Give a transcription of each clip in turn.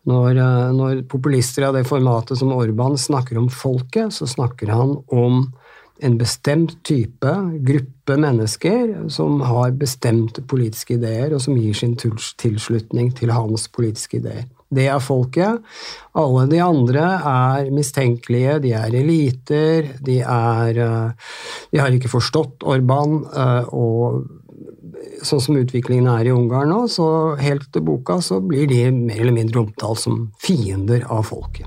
Når populister av det formatet som Orbán snakker om folket, så snakker han om en bestemt type gruppe mennesker som har bestemte politiske ideer og som gir sin tilslutning til hans politiske ideer. Det folket. Alle de andre mistenkelige, de eliter, de har ikke forstått Orbán, og sånn som utviklingen i Ungarn nå, så helt til boka så blir de mer eller mindre omtalt som fiender av folket.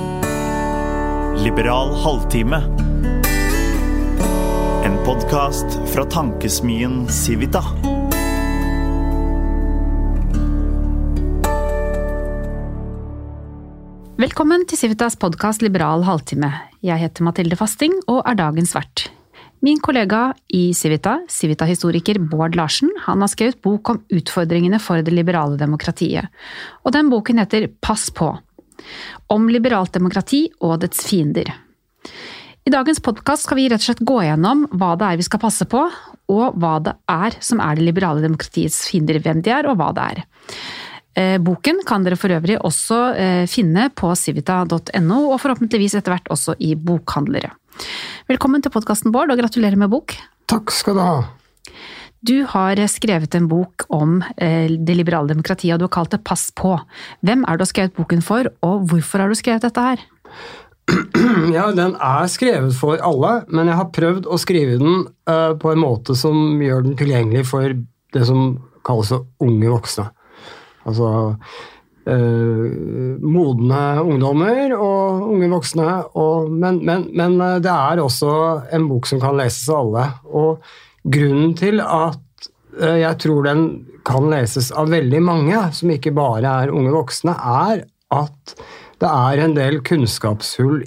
Liberal halvtime. En podcast fra tankesmien Civita. Velkommen til Civitas podcast Liberal halvtime. Jeg heter Mathilde Fasting og dagens vert. Min kollega i Civita-historiker Bård Larsen, han har skrevet bok om utfordringene for det liberale demokratiet. Og den boken heter Pass på! Om liberalt demokrati og dets fiender. I dagens podcast skal vi rett og slett gå gjennom hva det vi skal passe på, og hva det som det liberale demokratiets fiender, hvem de og hva det Boken kan dere for øvrig også finne på civita.no, og forhåpentligvis etter hvert også i bokhandlere. Velkommen til podcasten, Bård, og gratulerer med bok. Takk skal du ha. Du har skrevet en bok om det liberale demokratiet, og du har kalt det Pass på! Hvem du har skrevet boken for, og hvorfor har du skrevet dette her? Ja, den skrevet for alle, men jeg har prøvd å skrive den på en måte som gjør den tilgjengelig for det som kalles unge voksne. Altså modne ungdommer og unge voksne, men det også en bok som kan leses av alle. Og grunnen til at jeg tror den kan leses av veldig mange, som ikke bare unge voksne, at det en del kunnskapshull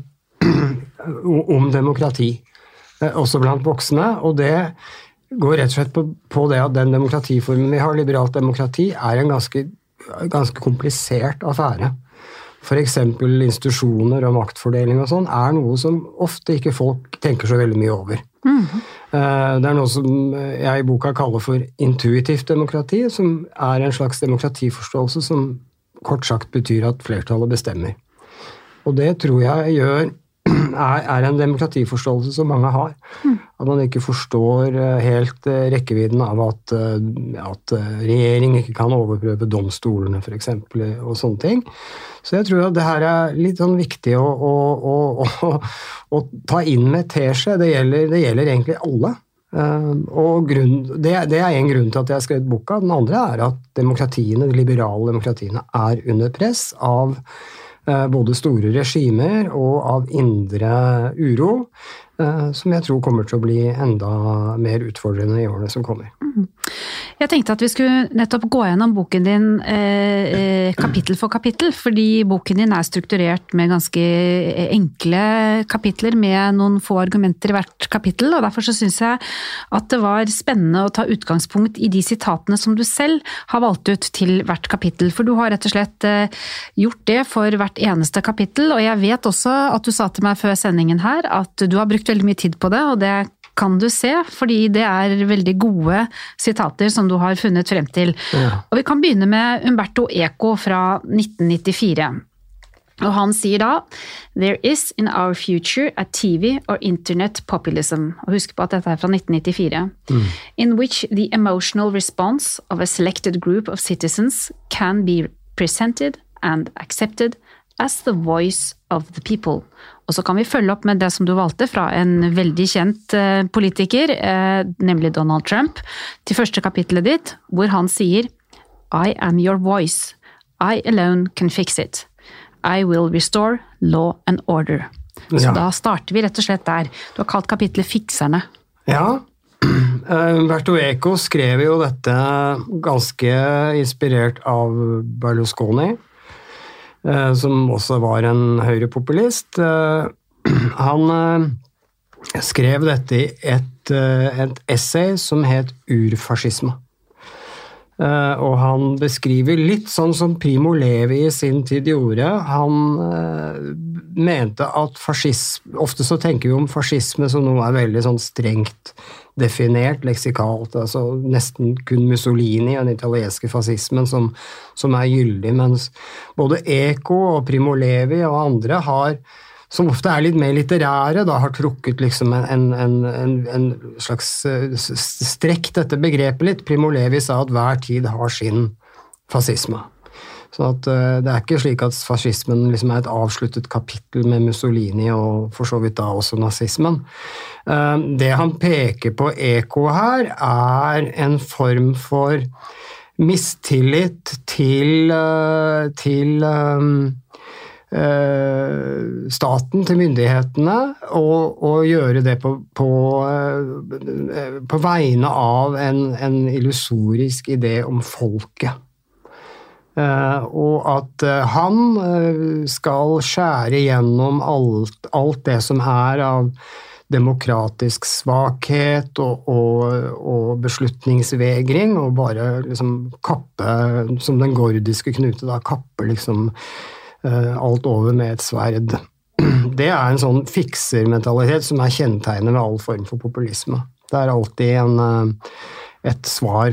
om demokrati, også blant voksne, og det går rett og slett på det at den demokratiformen vi har, liberalt demokrati, en ganske komplisert affære. For eksempel institusjoner og maktfordeling og sånn, noe som ofte ikke folk tenker så veldig mye over. Det noe som jeg i boka kaller for intuitivt demokrati, som en slags demokratiforståelse som kort sagt betyr at flertallet bestemmer. Og det tror jeg en demokratiforståelse som mange har. At man ikke forstår helt rekkevidden av at regjering ikke kan overprøve domstolene, for eksempel, og sånne ting. Så jeg tror at det her litt sånn viktig å ta inn med teskje. Det gjelder egentlig alle. Og det en grunn til at jeg har skrevet boka. Den andre at demokratiene, de liberale demokratiene, under press av både store regimer og av indre uro, som jeg tror kommer til å bli enda mer utfordrende i årene som kommer. Jeg tenkte at vi skulle nettopp gå gjennom boken din kapittel for kapittel, fordi boken din strukturert med ganske enkle kapitler med noen få argumenter i hvert kapittel, og derfor så synes jeg at det var spennende å ta utgangspunkt i de sitatene som du selv har valgt ut til hvert kapittel, for du har rett og slett gjort det for hvert eneste kapittel, og jeg vet også at du sa til meg før sendingen her at du har brukt veldig mye tid på det, og det kan du se, fordi det veldig gode sitater som du har funnet frem til. Ja. Og vi kan begynne med Umberto Eco fra 1994. Og han sier da, «There is in our future a TV or internet populism», og husk på at dette fra 1994, «in which the emotional response of a selected group of citizens can be presented and accepted as the voice of the people». Og så kan vi følge opp med det som du valgte fra en veldig kjent politiker, nemlig Donald Trump, til første kapittelet ditt, hvor han sier «I am your voice. I alone can fix it. I will restore law and order». Så da starter vi rett og slett der. Du har kalt kapittelet «Fikserne». Ja, Umberto Eco skrev jo dette ganske inspirert av Berlusconi, som også var en høyrepopulist. Han skrev dette i et essay som het Urfascisme. Og han beskriver litt sånn som Primo Levi i sin tid gjorde. Han mente at fascisme, ofte så tenker vi om fascisme som noe veldig sånn strengt definert leksikalt, altså nesten kun Mussolini og den italienske fascismen som gyldig, mens både Eco og Primo Levi og andre som ofte litt mer litterære, da har trukket liksom en slags strekk dette begrepet litt. Primo Levi sa at hver tid har sin fascisme. Så at det ikke slik at fascismen liksom et avsluttet kapittel med Mussolini og for så vidt da også nazismen. Det han peker på Eco her en form for mistillit til staten, til myndighetene, og gjøre det på vegne av en illusorisk idé om folket. Og at han skal skjære gjennom alt det som av demokratisk svakhet og beslutningsvegring, og bare liksom kappe, som den gordiske knute da, kappe liksom alt over med et sverd. Det en sånn fiksermentalitet som kjennetegnet ved all form for populisme. Det alltid et svar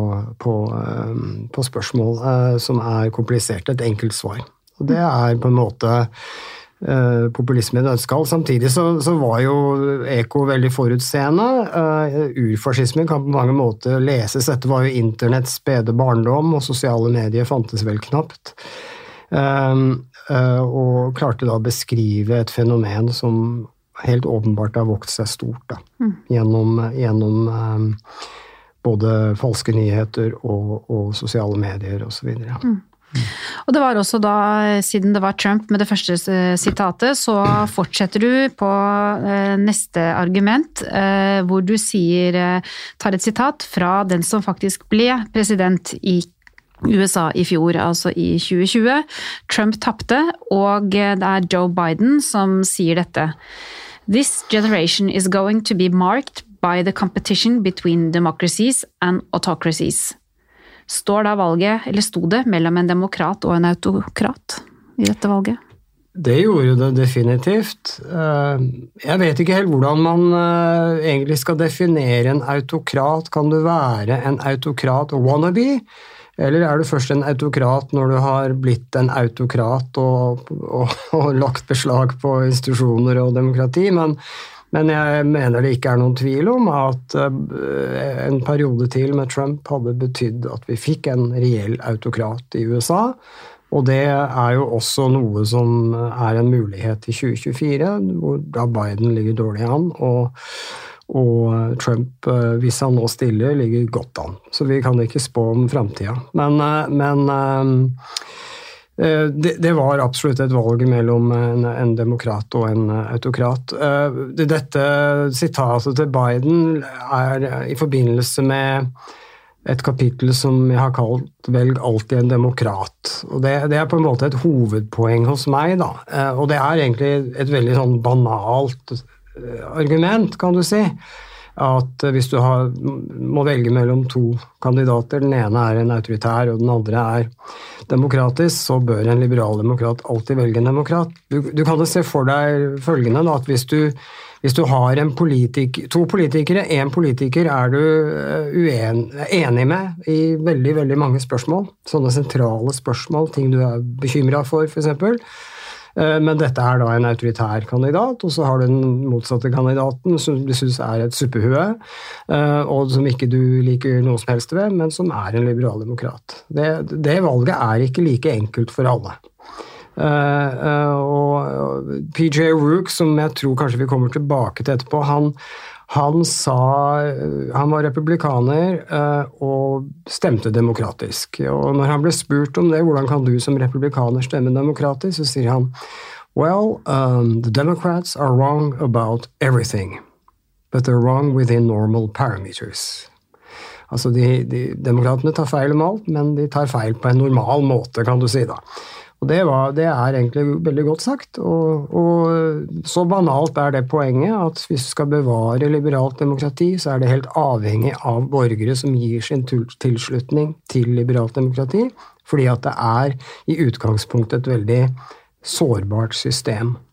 på spørsmål som komplisert, et enkelt svar. Og det på en måte populisme i nødskall. Samtidig så var jo Eco veldig forutseende. Urfascismen kan på mange måter leses. Dette var jo internetts spede barndom, og sosiale medier fantes vel knapt. Og klarte da å beskrive et fenomen som helt åpenbart har vokst seg stort da, gjennom både falske nyheter og sosiale medier og så videre. Og det var også da, siden det var Trump med det første sitatet, så fortsetter du på neste argument, hvor du tar et sitat fra den som faktisk ble president i USA i fjor, altså i 2020. Trump tappte, og det Joe Biden som sier dette. This generation is going to be marked by the competition between democracies and autocracies. Står da valget, eller sto det, mellom en demokrat og en autokrat i dette valget? Det gjorde det definitivt. Jeg vet ikke helt hvordan man egentlig skal definere en autokrat. Kan du være en autokrat wannabe? Eller du først en autokrat når du har blitt en autokrat og lagt beslag på institusjoner og demokrati? Men jeg mener det ikke noen tvil om at en periode til med Trump hadde betydd at vi fikk en reell autokrat i USA, og det jo også noe som en mulighet i 2024, hvor da Biden ligger dårlig an, og Trump, hvis han nå stiller, ligger godt an. Så vi kan ikke spå om fremtiden. Men det var absolutt et valg mellom en demokrat og en autokrat. Dette sitatet til Biden i forbindelse med et kapittel som jeg har kalt «Velg alltid en demokrat». Og det på en måte et hovedpoeng hos meg, da. Og det egentlig et veldig sånn banalt argument, kan du si. At hvis du må velge mellom to kandidater, den ene en autoritær og den andre demokratisk, så bør en liberaldemokrat alltid velge en demokrat. Du kan jo se for deg følgende, da, at hvis du har to politikere, en politiker du enig med i veldig, veldig mange spørsmål, sånne sentrale spørsmål, ting du bekymret for eksempel, men dette da en autoritær kandidat, og så har du den motsatte kandidaten som du synes et suppehue, og som ikke du liker noe som helst ved, men som en liberaldemokrat. Det valget ikke like enkelt for alle. Og PJ Rook, som jeg tror kanskje vi kommer tilbake til etterpå, han sa han var republikaner og stemte demokratisk. Og når han ble spurt om det, hvordan kan du som republikaner stemme demokratisk, så sier han, well, the Democrats are wrong about everything, but they're wrong within normal parameters. Altså, demokratene tar feil om alt, men de tar feil på en normal måte, kan du si da. Og det egentlig veldig godt sagt, og så banalt det poenget at hvis du skal bevare liberalt demokrati, så det helt avhengig av borgere som gir sin tilslutning til liberalt demokrati, fordi at det i utgangspunktet et veldig sårbart system.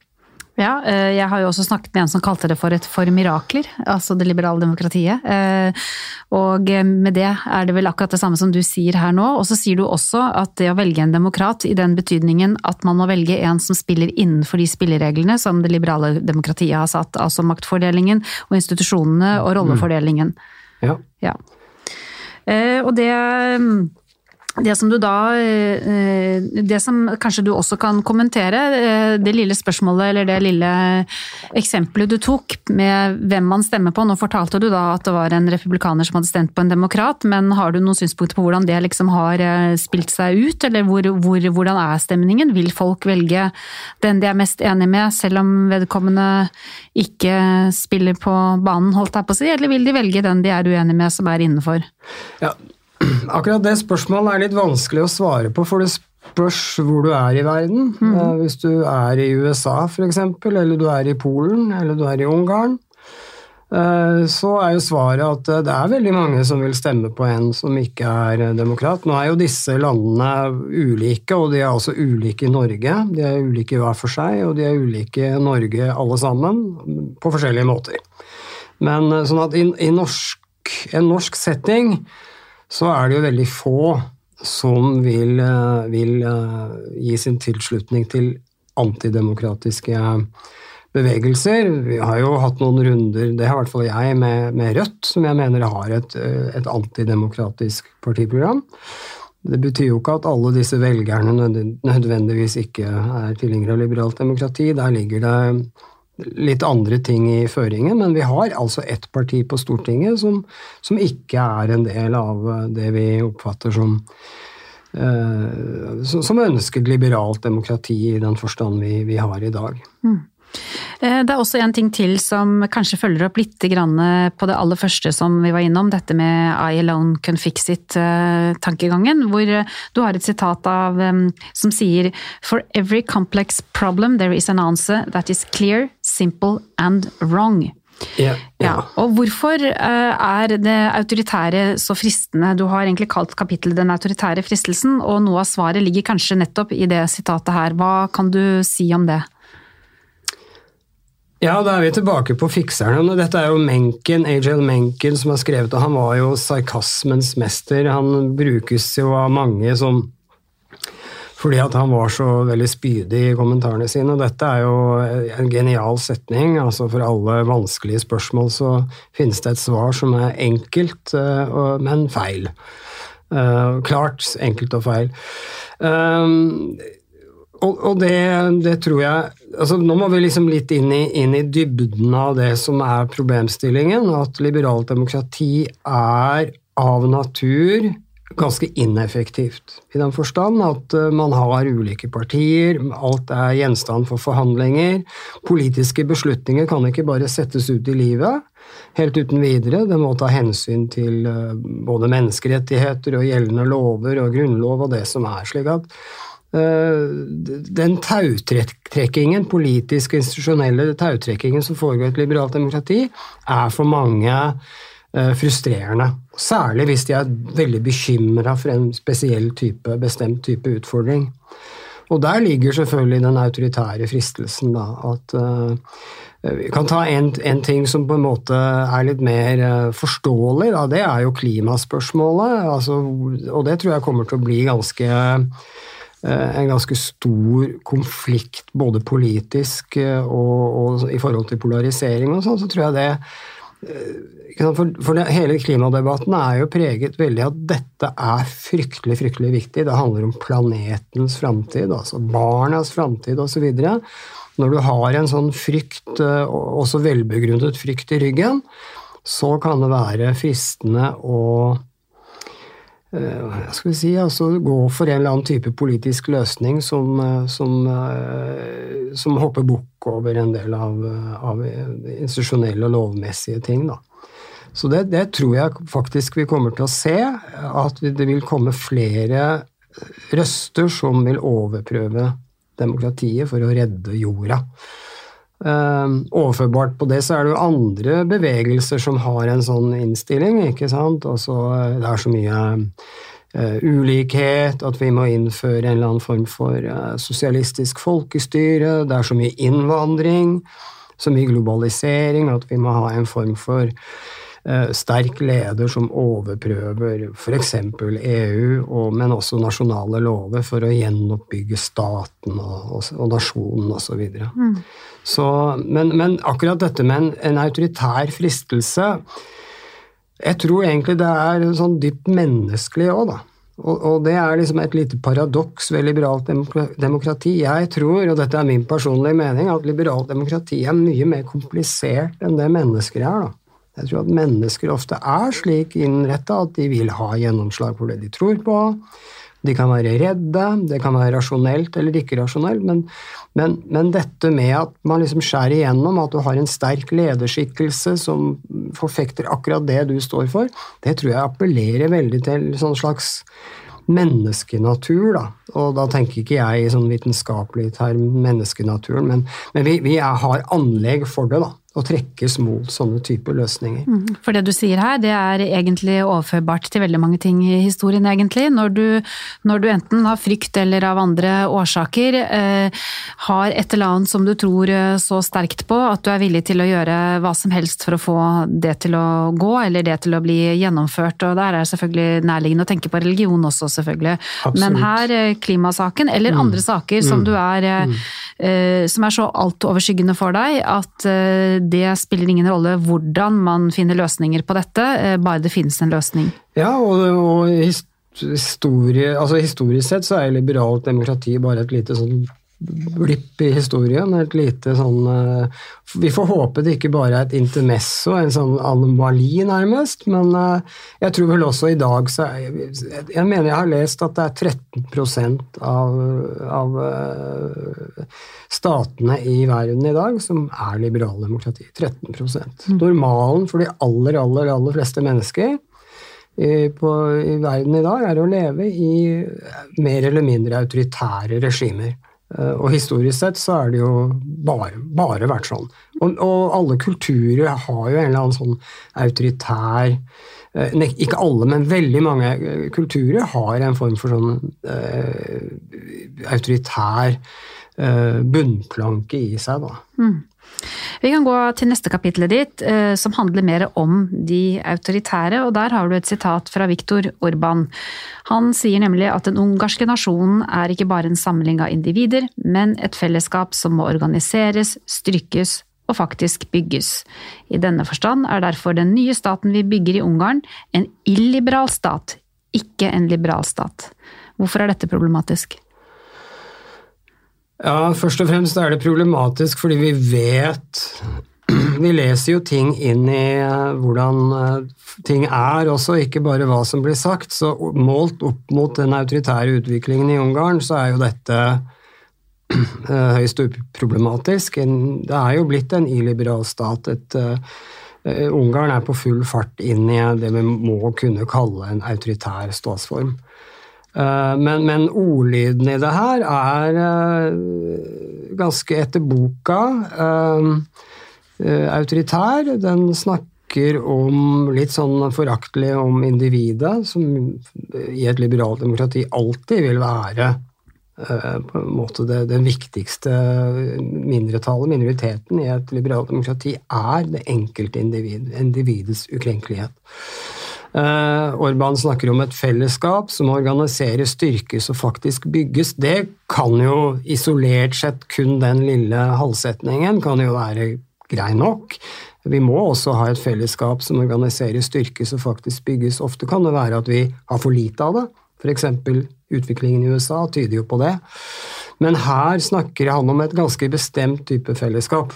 Ja, jeg har jo også snakket med en som kalte det for mirakler, altså det liberale demokratiet. Og med det det vel akkurat det samme som du sier her nå. Og så sier du også at det å velge en demokrat i den betydningen at man må velge en som spiller innenfor de spillereglene som det liberale demokratiet har satt, altså maktfordelingen og institusjonene og rollefordelingen. Ja. Ja. Og det som du da, det som kanskje du også kan kommentere, det lille spørsmålet eller det lille eksempelet du tok med hvem man stemmer på. Nå fortalte du da at det var en republikaner som hadde stemt på en demokrat, men har du noen synspunkter på hvordan det liksom har spilt seg ut, eller hvordan stemningen? Vil folk velge den de mest enige med, selv om vedkommende ikke spiller på banen, holdt jeg på å si, eller vil de velge den de uenige med som innenfor? Ja, akkurat det spørsmålet litt vanskelig å svare på, for det spørs hvor du i verden. Hvis du i USA for eksempel, eller du i Polen, eller du i Ungarn, så jo svaret at det veldig mange som vil stemme på en som ikke demokrat. Nå jo disse landene ulike, og de også ulike i Norge. De ulike hver for seg, og de ulike i Norge alle sammen, på forskjellige måter. Men sånn at i en norsk setting, så det jo veldig få som vil gi sin tilslutning til antidemokratiske bevegelser. Vi har jo hatt noen runder, det har i hvert fall jeg, med Rødt, som jeg mener har et antidemokratisk partiprogram. Det betyr jo ikke at alle disse velgerne nødvendigvis ikke tilhengere av liberalt demokrati. Der ligger det litt andre ting i føringen, men vi har altså ett parti på Stortinget som ikke en del av det vi oppfatter som ønsket liberalt demokrati i den forstand vi har i dag. Det også en ting til som kanskje følger opp litt grann på det aller første som vi var innom, dette med I alone can fix it-tankegangen, hvor du har et sitat som sier «For every complex problem there is an answer that is clear, simple and wrong». Ja. Og hvorfor det autoritære så fristende? Du har egentlig kalt kapittelet den autoritære fristelsen, og noe av svaret ligger kanskje nettopp i det sitatet her. Hva kan du si om det? Ja, da vi tilbake på fikserne. Dette jo Mencken, A.J. Mencken som har skrevet, og han var jo sarkasmens mester. Han brukes jo av mange fordi at han var så veldig spydig i kommentarene sine, og dette jo en genial setning. Altså for alle vanskelige spørsmål så finnes det et svar som enkelt, men feil. Klart, enkelt og feil. Og det tror jeg, altså nå må vi liksom litt inn i dybden av det som problemstillingen, at liberalt demokrati av natur ganske ineffektivt, i den forstand at man har ulike partier, alt gjenstand for forhandlinger, politiske beslutninger kan ikke bare settes ut i livet, helt uten videre, det må ta hensyn til både menneskerettigheter og gjeldende lover og grunnlov og det som slik at den tautrekkingen, politisk institusjonelle tautrekkingen som foregår i et liberalt demokrati, for mange frustrerende. Særlig hvis de veldig bekymret for en bestemt type utfordring. Og der ligger selvfølgelig den autoritære fristelsen da, at vi kan ta en ting som på en måte litt mer forståelig, da, det jo klimaspørsmålet, altså, og det tror jeg kommer til å bli en ganske stor konflikt, både politisk og i forhold til polarisering og sånn, så tror jeg det for hele klimadebatten jo preget veldig at dette fryktelig, fryktelig viktig. Det handler om planetens fremtid, altså barnas fremtid og så videre. Når du har en sånn frykt, også velbegrunnet frykt i ryggen, så kan det være fristende å gå for en eller annen type politisk løsning som hopper bukk over en del av institusjonelle og lovmessige ting da. Så det tror jeg faktisk vi kommer til å se, at det vil komme flere røster som vil overprøve demokratiet for å redde jorda. Overførbart på det så det jo andre bevegelser som har en sånn innstilling, ikke sant? Altså, det så mye ulikhet, at vi må innføre en eller annen form for sosialistisk folkestyre, det så mye innvandring, så mye globalisering, at vi må ha en form for sterk leder som overprøver for eksempel EU, men også nasjonale lover for å gjenoppbygge staten og nasjonen og så videre. Men akkurat dette med en autoritær fristelse, jeg tror egentlig det sånn dypt menneskelig også da. Og det liksom et lite paradoks ved liberalt demokrati. Jeg tror, og dette min personlige mening, at liberalt demokrati mye mer komplisert enn det mennesker da. Jeg tror at mennesker ofte slik innrettet at de vil ha gjennomslag for det de tror på. De kan være redde, det kan være rasjonelt eller ikke rasjonelt, men dette med at man liksom skjærer igjennom, at du har en sterk lederskikkelse som forfekter akkurat det du står for, det tror jeg appellerer veldig til sånn slags menneskenatur da, og da tenker ikke jeg i sånn vitenskapelig term menneskenaturen, men vi har anlegg for det da, å trekkes mot sånne typer løsninger. For det du sier her, det egentlig overførbart til veldig mange ting i historien egentlig. Når du enten har frykt eller av andre årsaker har et eller annet som du tror så sterkt på, at du villig til å gjøre hva som helst for å få det til å gå, eller det til å bli gjennomført, og der selvfølgelig nærliggende å tenke på religion også selvfølgelig. Absolutt. Men her klimasaken, eller andre saker som du som så altoverskyggende for deg, at det spiller ingen rolle hvordan man finner løsninger på dette, bare det finnes en løsning. Ja, og historisk sett så liberalt demokrati bare et lite sånn blipp i historien, et lite sånn, vi får håpe det ikke bare et intermesso, en sånn anomali nærmest, men jeg tror vel også i dag, så jeg mener jeg har lest at det 13% av statene i verden i dag som liberale demokrati, 13%. Normalen for de aller fleste mennesker i verden i dag å leve i mer eller mindre autoritære regimer. Og historisk sett så det jo bare vært sånn. Og alle kulturer har jo en eller annen sånn autoritær, ikke alle, men veldig mange kulturer har en form for sånn autoritær bunnplanke i seg da. Vi kan gå til neste kapitlet ditt, som handler mer om de autoritære, og der har du et sitat fra Viktor Orbán. Han sier nemlig at den ungarske nasjonen ikke bare en samling av individer, men et fellesskap som må organiseres, styrkes og faktisk bygges. I denne forstand derfor den nye staten vi bygger i Ungarn en illiberal stat, ikke en liberal stat. Hvorfor dette problematisk? Ja, først og fremst det problematisk fordi vi vet, vi leser jo ting inn i hvordan ting også, ikke bare hva som blir sagt, så målt opp mot den autoritære utviklingen i Ungarn, så jo dette høyst problematisk. Det jo blitt en illiberal stat, Ungarn på full fart inn i det vi må kunne kalle en autoritær statsform. Men ordlyden i det her ganske etter boka autoritær. Den snakker om litt sånn foraktelig om individet, som i et liberalt demokrati alltid vil være på en måte den viktigste mindretallet, minoriteten i et liberalt demokrati det enkelte individets ukrenkelighet. Orbán snakker om et fellesskap som organiserer, styrkes og faktisk bygges. Det kan jo isolert sett kun den lille halvsetningen kan jo være grei nok. Vi må også ha et fellesskap som organiserer, styrkes og faktisk bygges. Ofte kan det være at vi har for lite av det. For eksempel utviklingen i USA tyder jo på det. Men her snakker han om et ganske bestemt type fellesskap.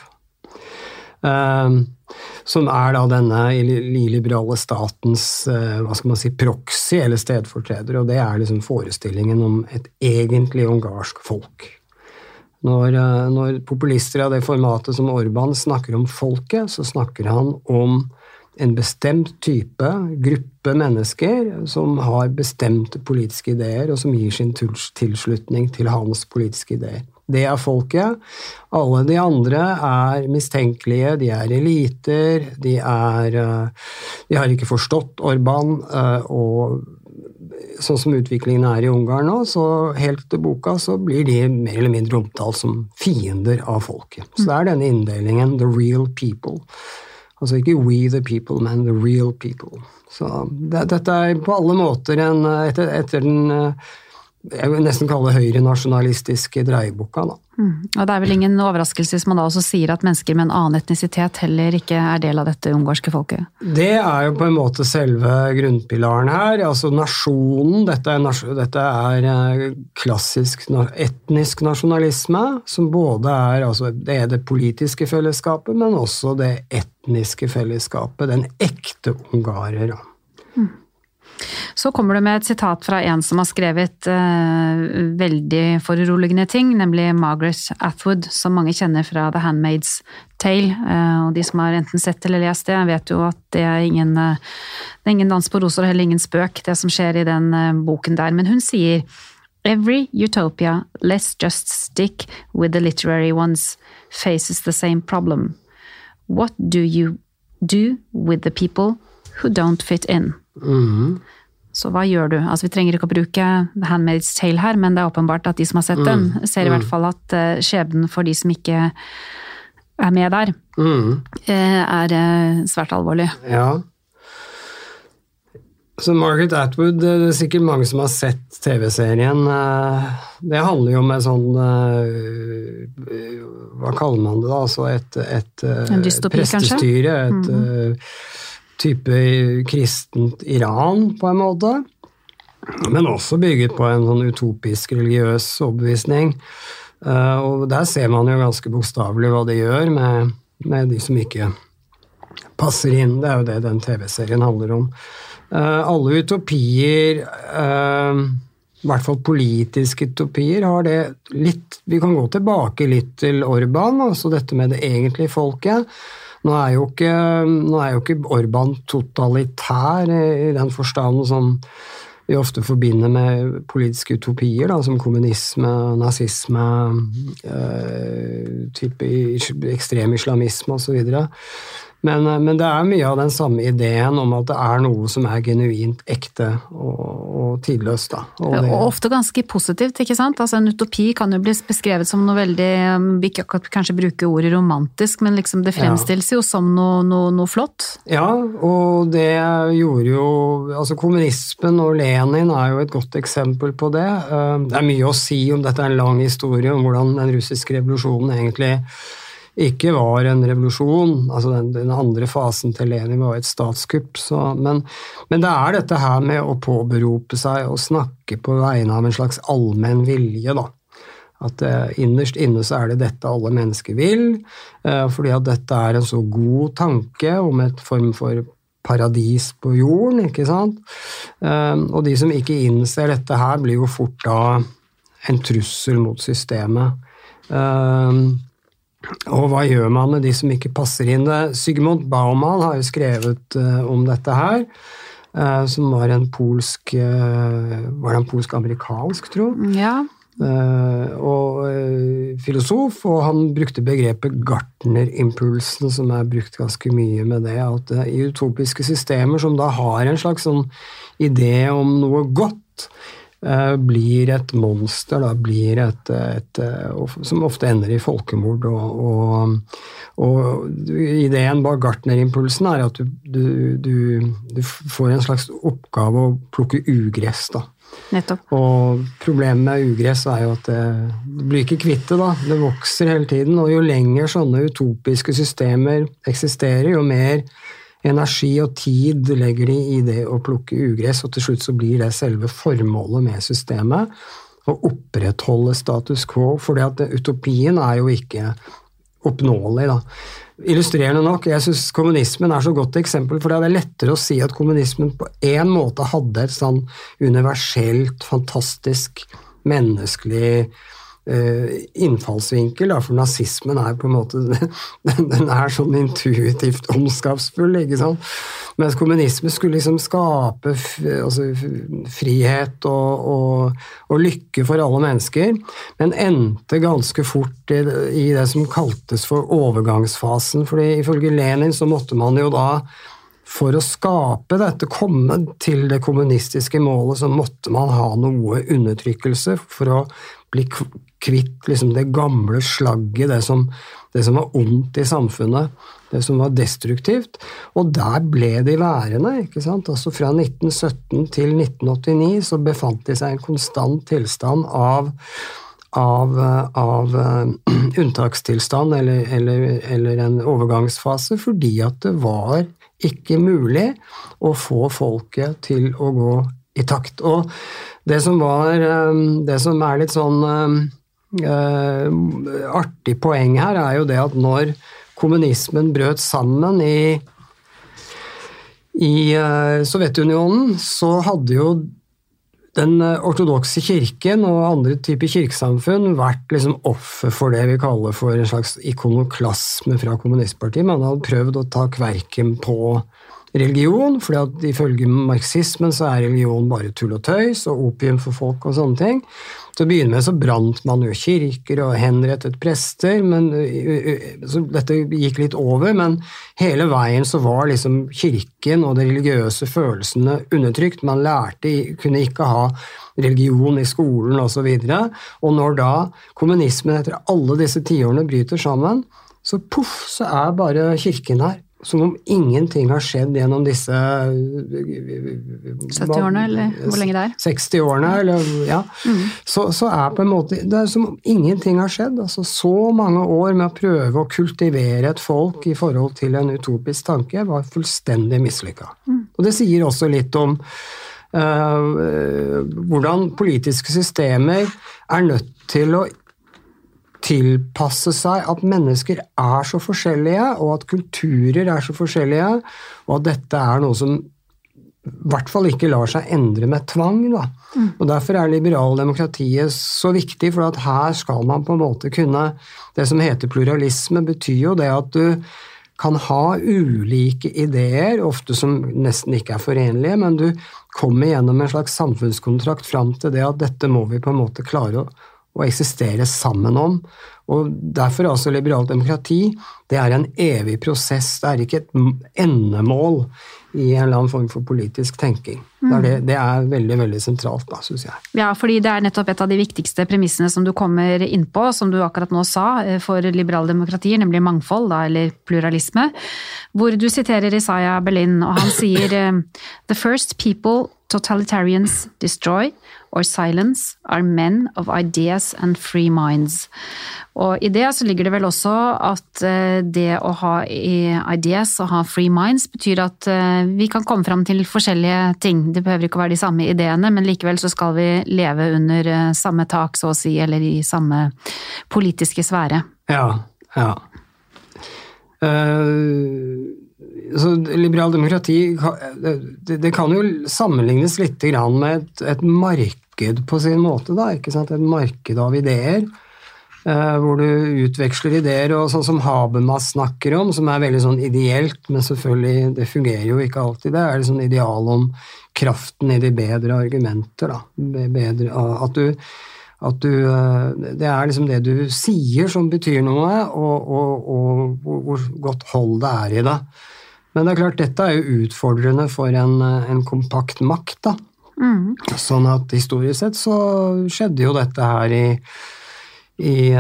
Som da denne illiberale statens, hva skal man si, proxy eller stedfortreder, og det liksom forestillingen om et egentlig ungarsk folk. Når populister av det formatet som Orbán snakker om folket, så snakker han om en bestemt type gruppe mennesker som har bestemte politiske ideer, og som gir sin tilslutning til hans politiske ideer. Det folket. Alle de andre mistenkelige, de eliter, de har ikke forstått Orbán, og sånn som utviklingen i Ungarn nå, så helt til boka så blir de mer eller mindre omtalt som fiender av folket. Så det denne inndelingen, the real people. Altså ikke we the people, men the real people. Så dette på alle måter etter den jeg vil nesten kalle det høyre-nasjonalistiske dreieboka. Da. Og det vel ingen overraskelse hvis man da også sier at mennesker med en annen etnisitet heller ikke del av dette ungarske folket? Det jo på en måte selve grunnpilaren her. Altså nasjonen, dette klassisk etnisk nasjonalisme, som både altså det politiske fellesskapet, men også det etniske fellesskapet, den ekte ungarer. Så kommer du med et sitat fra en som har skrevet veldig foruroligende ting, nemlig Margaret Atwood, som mange kjenner fra The Handmaid's Tale. Og de som har enten sett eller lest det, vet jo at det ingen dans på roser og heller ingen spøk, det som skjer i den boken der. Men hun sier, Every utopia, let's just stick with the literary ones, faces the same problem. What do you do with the people who don't fit in? Så hva gjør du? Altså vi trenger ikke å bruke The Handmaid's Tale her, men det åpenbart at de som har sett den, ser i hvert fall at skjebnen for de som ikke med der, svært alvorlig. Ja. Så Margaret Atwood, det sikkert mange som har sett TV-serien. Det handler jo om en sånn, hva kaller man det da? Altså et prestestyre, type kristent Iran på en måte, men også bygget på en sånn utopisk religiøs overbevisning. Og der ser man jo ganske bokstavelig hva de gjør med de som ikke passer inn. Det jo det den TV-serien handler om. Alle utopier, i hvert fall politiske utopier, har det litt, vi kan gå tilbake litt til Orban, altså dette med det egentlige folket. Nå jo ikke Orban totalitær i den forstand som vi ofte forbinder med politiske utopier, da, som kommunisme, nazisme, type ekstrem islamisme og så videre. Men det mye av den samme ideen om at det noe som genuint ekte og tidløst. Da. Og ofte ganske positivt, ikke sant? Altså en utopi kan jo bli beskrevet som noe veldig, vi kan kanskje bruke ordet romantisk, men liksom det fremstilles jo som noe flott. Ja, og det gjorde jo, altså kommunismen og Lenin jo et godt eksempel på det. Det mye å si om dette en lang historie, om hvordan den russiske revolusjonen egentlig ikke var en revolusjon, altså den andre fasen til Lenin var et statskupp, men det dette her med å påberope seg og snakke på vegne av en slags allmenn vilje, da. At innerst inne så det dette alle mennesker vil, fordi at dette en så god tanke om et form for paradis på jorden, ikke sant? Og de som ikke innser dette her blir jo fort da en trussel mot systemet. Og hva gjør man med de som ikke passer inn? Zygmunt Bauman har jo skrevet om dette her, som var en polsk-amerikansk, tror jeg. Ja. Og filosof, og han brukte begrepet Gartner-impulsen, som brukt ganske mye med det, at i utopiske systemer som da har en slags sånn idé om noe godt, blir et monster, da, blir som ofte ender i folkemord, og ideen bak Gartner-impulsen at du får en slags oppgave å plukke ugress, da. Nettopp. Og problemet med ugress jo at det blir ikke kvitt det, da. Det vokser hele tiden, og jo lenger sånne utopiske systemer eksisterer, jo mer energi og tid legger de i det å plukke ugress, og til slutt så blir det selve formålet med systemet å opprettholde status quo, fordi at utopien jo ikke oppnåelig, da. Illustrerende nok, jeg synes kommunismen så godt eksempel, for det lettere å si at kommunismen på en måte hadde et sånn universelt, fantastisk, menneskelig innfallsvinkel, da, for nazismen på en måte den sånn intuitivt ondskapsfull, ikke sant? Mens kommunisme skulle liksom skape frihet og lykke for alle mennesker, men endte ganske fort i det som kaltes for overgangsfasen, fordi ifølge Lenin så måtte man jo da for å skape dette, komme til det kommunistiske målet, så måtte man ha noe undertrykkelse for å bli kvitt liksom det gamle slagget, det som var ondt i samfunnet, det som var destruktivt. Og der ble de værende, ikke sant? Altså fra 1917 til 1989 så befant de seg i en konstant tilstand av unntakstilstand eller en overgangsfase, fordi at det var ikke mulig å få folket til å gå i takt. Og det som er litt sånn artig poeng her, er jo det at når kommunismen brøt sammen i Sovjetunionen, så hadde jo den ortodokse kirken og andre typer kirkesamfunn vært liksom offer for det vi kaller for en slags ikonoklasme fra kommunistpartiet. Man hadde prøvd å ta kverken på religion, fordi at ifølge marxismen så er religion bare tull og tøys og opium for folk og sånne ting. Til å begynne med så brant man jo kirker og henrettet prester, så dette gikk litt over, men hele veien så var liksom kirken og de religiøse følelsene undertrykt. Man kunne ikke ha religion i skolen og så videre, og når da kommunismen etter alle disse tiårene bryter sammen, så puff, så er bare kirken her. Som om ingenting har skjedd gjennom disse 70 årene, eller hvor lenge det er? 60 årene, eller ja. Så er på en måte, det er som om ingenting har skjedd. Altså så mange år med å prøve å kultivere et folk i forhold til en utopisk tanke var fullstendig mislykket. Og det sier også litt om hvordan politiske systemer er nødt til å tilpasse seg at mennesker er så forskjellige, og at kulturer er så forskjellige, og at dette er noe som i hvert fall ikke lar seg endre med tvang. Da. Og derfor er liberaldemokratiet så viktig, for at her skal man på en måte kunne, det som heter pluralisme, betyr jo det at du kan ha ulike ideer, ofte som nesten ikke er forenlige, men du kommer gjennom en slags samfunnskontrakt fram til det at dette må vi på en måte klare å eksistere sammen om. Og derfor altså liberalt demokrati, det er en evig prosess, det er ikke et endemål i en eller annen form for politisk tenking. Det er veldig, veldig sentralt da, synes jeg. Ja, fordi det er nettopp et av de viktigste premissene som du kommer inn på, som du akkurat nå sa, for liberale demokratier, nemlig mangfold, da, eller pluralisme, hvor du siterer Isaiah Berlin, og han sier «The first people totalitarians destroy or silence are men of ideas and free minds». Og i det så ligger det vel også at det å ha ideas og ha free minds betyr at vi kan komme fram til forskjellige ting. Det behøver ikke å være de samme ideene, men likevel så skal vi leve under samme tak, så å si, eller i samme politiske sfære. Ja. Så liberal demokrati, det kan jo sammenlignes litt grann med et marked på sin måte, da, ikke sant? Et marked av ideer, hvor du utveksler ideer, og sånn som Habermas snakker om, som er veldig sånn ideelt, men selvfølgelig, det fungerer jo ikke alltid. Det er sånn ideal om kraften i de bedre argumenter, da. Det er liksom det du sier som betyr noe, og hvor godt hold det er i det. Men det er klart, dette er jo utfordrende for en kompakt makt, da. Sånn at historisk sett så skjedde jo dette her jeg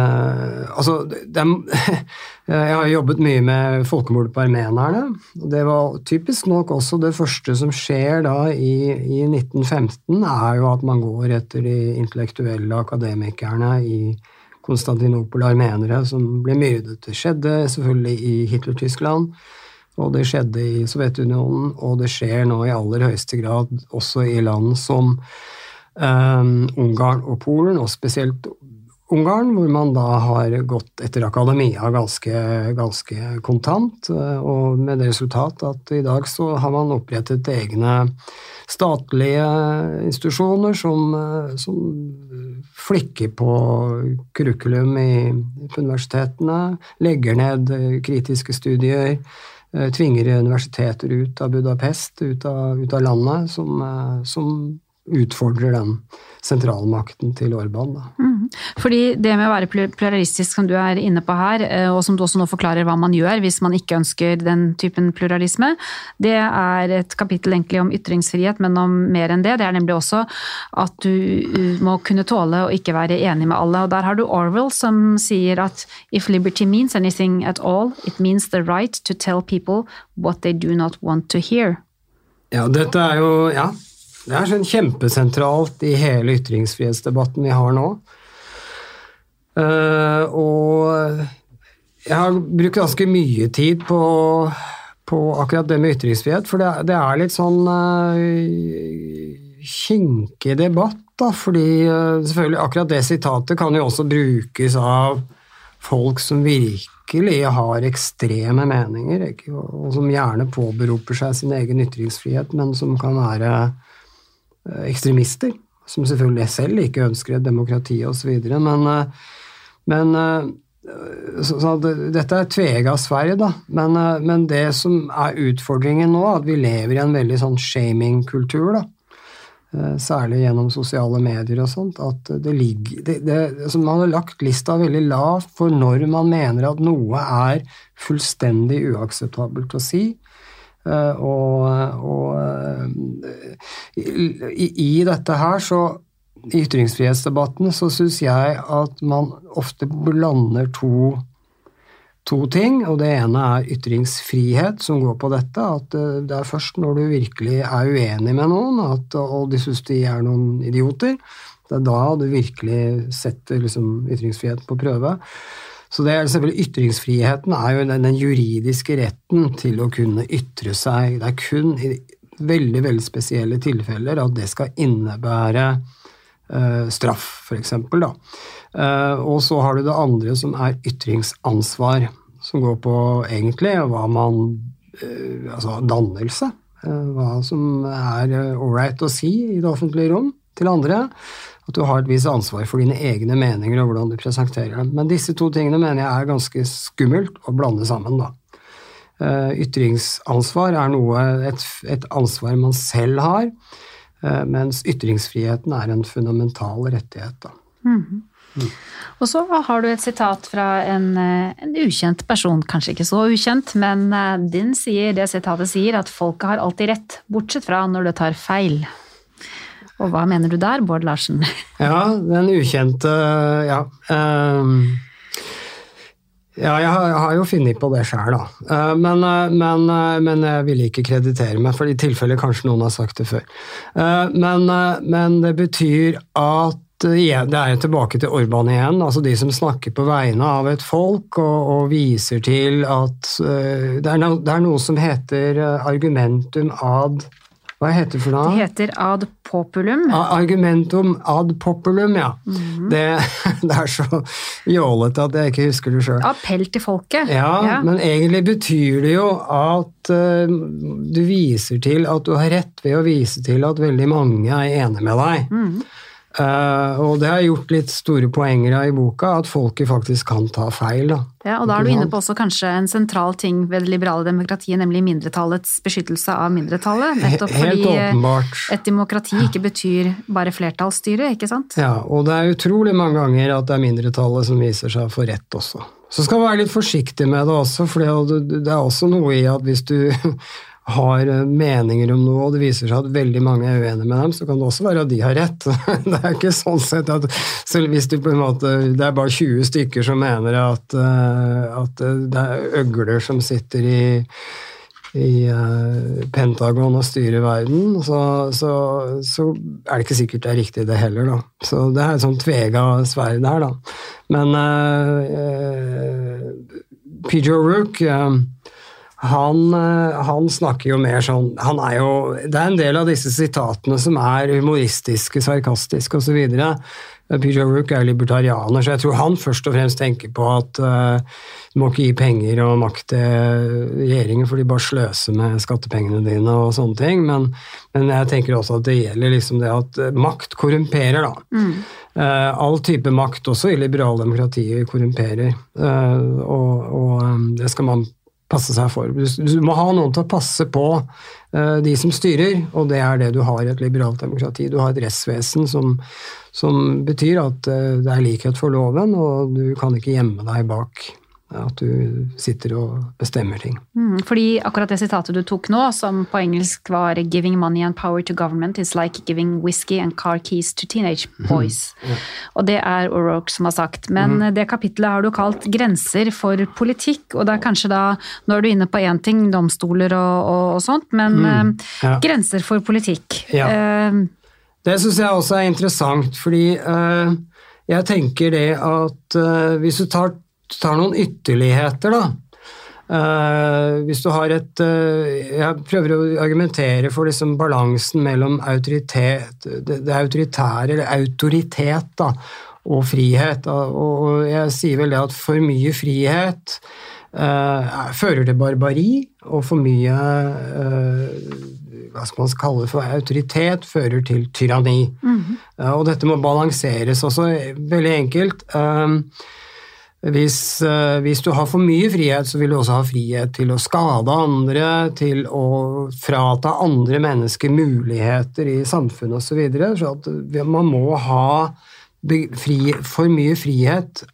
har jobbet mye med folkemord på armenerne, og det var typisk nok også det første som skjer da i 1915, er jo at man går etter de intellektuelle akademikerne i Konstantinopel, armenere som ble myrdet. Det skjedde selvfølgelig i Hitler-Tyskland, og det skjedde i Sovjetunionen, og det skjer nå i aller høyeste grad også i land som Ungarn og Polen, og spesielt Ungarn, hvor man da har gått etter akademia ganske kontant, og med det resultat at i dag så har man opprettet egne statlige institusjoner som flikker på curriculum på universitetene, legger ned kritiske studier, tvinger universiteter ut av Budapest, ut av landet, som utfordrer den sentralmakten til Orbán. Da. Fordi det med å være pluralistisk som du er inne på her, og som du også nå forklarer hva man gjør hvis man ikke ønsker den typen pluralisme, det er et kapittel egentlig om ytringsfrihet, men om mer enn det. Det er nemlig også at du må kunne tåle å ikke være enig med alle. Og der har du Orwell som sier at if liberty means anything at all, it means the right to tell people what they do not want to hear. Ja, dette er jo, det er sånn kjempesentralt i hele ytringsfrihetsdebatten vi har nå. Og jeg har brukt ganske mye tid på akkurat det med ytringsfrihet, for det er litt sånn kinkig debatt, da, fordi selvfølgelig akkurat det sitatet kan jo også brukes av folk som virkelig har ekstreme meninger, og som gjerne påberoper seg sin egen ytringsfrihet, men som kan være ekstremister, som selvfølgelig selv ikke ønsker et demokrati og så videre, men dette er tvega sverd, da, men det som er utfordringen nå, at vi lever i en veldig sånn shaming-kultur, da, særlig gjennom sosiale medier og sånt, at man har lagt lista veldig lavt for når man mener at noe er fullstendig uakseptabelt å si, i dette her så i ytringsfrihetsdebatten så synes jeg at man ofte blander to ting, og det ene er ytringsfrihet som går på dette, at det er først når du virkelig er uenig med noen, og de synes de er noen idioter, det er da du virkelig setter liksom, ytringsfrihet på prøve. Så det er selvfølgelig ytringsfriheten er jo den juridiske retten til å kunne ytre seg. Det er kun i veldig, veldig spesielle tilfeller at det skal innebære straff, for eksempel. Da. Og så har du det andre som er ytringsansvar, som går på egentlig hva man, altså dannelse, hva som er all right å si i det offentlige rom til andre, at du har et visst ansvar for dine egne meninger og hvordan du presenterer dem. Men disse to tingene mener jeg er ganske skummelt å blande sammen, da. Ytringsansvar er et ansvar man selv har, mens ytringsfriheten er en fundamental rettighet, da. Og så har du et sitat fra en ukjent person, kanskje ikke så ukjent, men det sitatet sier at folket har alltid rett, bortsett fra når det tar feil. Og hva mener du der, Bård Larsen? Ja, den ukjente, jeg har jo funnet på det selv, da. Men jeg vil ikke kreditere meg, for i tilfelle kanskje noen har sagt det før. Men det betyr at det er jo tilbake til Orbán igjen, altså de som snakker på vegne av et folk og viser til at det er noe som heter argumentum ad. Hva heter det for noe? Det heter ad populum. Argumentum ad populum, ja. Det er så jålete at jeg ikke husker det selv. Appell til folket. Ja, men egentlig betyr det jo at du viser til at du har rett ved å vise til at veldig mange er enige med deg. Og det har gjort litt store poenger i boka, at folket faktisk kan ta feil. Da. Ja, og da er du inne på også kanskje en sentral ting ved det liberale demokratiet, nemlig mindretallets beskyttelse av mindretallet. Nettopp fordi et demokrati ikke betyr bare flertallsstyre, ikke sant? Ja, og det er utrolig mange ganger at det er mindretallet som viser seg for rett også. Så skal vi være litt forsiktig med det også, for det er også noe i at hvis du har meninger om noe, og det viser seg at veldig mange er uenige med dem, så kan det også være at de har rett. Det er ikke sånn sett at selv hvis du på en måte, det er bare 20 stykker som mener at det er øgler som sitter i Pentagon og styrer verden, så er det ikke sikkert det er riktig det heller, da. Så det er et sånt tvega sverd der, da. Men P.J. O'Rourke, han snakker jo mer sånn, det er en del av disse sitatene som er humoristiske, sarkastiske og så videre. P.J. O'Rourke er libertarianer, så jeg tror han først og fremst tenker på at du må ikke gi penger og makt til regjeringen, for de bare sløser med skattepengene dine og sånne ting, men jeg tenker også at det gjelder liksom det at makt korrumperer, da. All type makt, også i liberaldemokratiet, korrumperer, og det skal man passe seg for. Du må ha noen til å passe på de som styrer, og det er det du har i et liberalt demokrati. Du har et rettsvesen som betyr at det er likhet for loven, og du kan ikke gjemme deg bak at du sitter og bestemmer ting. Fordi akkurat det sitatet du tok nå, som på engelsk var «Giving money and power to government is like giving whiskey and car keys to teenage boys». Og det er O'Rourke som har sagt. Men det kapitlet har du kalt «Grenser for politikk», og det er kanskje da, nå er du inne på en ting, domstoler og sånt, men grenser for politikk. Ja. Det synes jeg også er interessant, fordi jeg tenker det at hvis du tar noen ytterligheter da, hvis du har jeg prøver å argumentere for liksom balansen mellom autoritet, det autoritære, eller autoritet da, og frihet, og jeg sier vel det at for mye frihet fører til barbari, og for mye hva skal man kalle det for autoritet, fører til tyranni. Og dette må balanseres også, veldig enkelt. Hvis du har for mye frihet, så vil du også ha frihet til å skade andre, til å frata andre mennesker muligheter i samfunnet og så videre, så at man må ha for mye frihet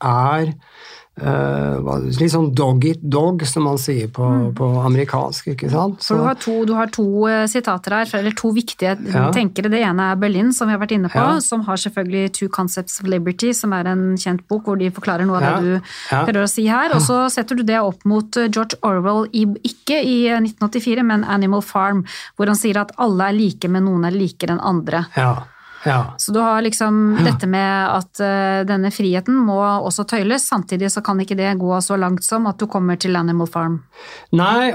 litt sånn dog eat dog, som man sier på amerikansk, ikke sant? Så du har to sitater her, eller to viktige tenkere. Det ene er Berlin, som vi har vært inne på, som har selvfølgelig Two Concepts of Liberty, som er en kjent bok, hvor de forklarer noe av det du prøver å si her, og så setter du det opp mot George Orwell, ikke i 1984, men Animal Farm, hvor han sier at alle er like, men noen er likere enn andre. Så du har liksom dette med at denne friheten må også tøyles, samtidig så kan ikke det gå så langt som at du kommer til Animal Farm. Nei,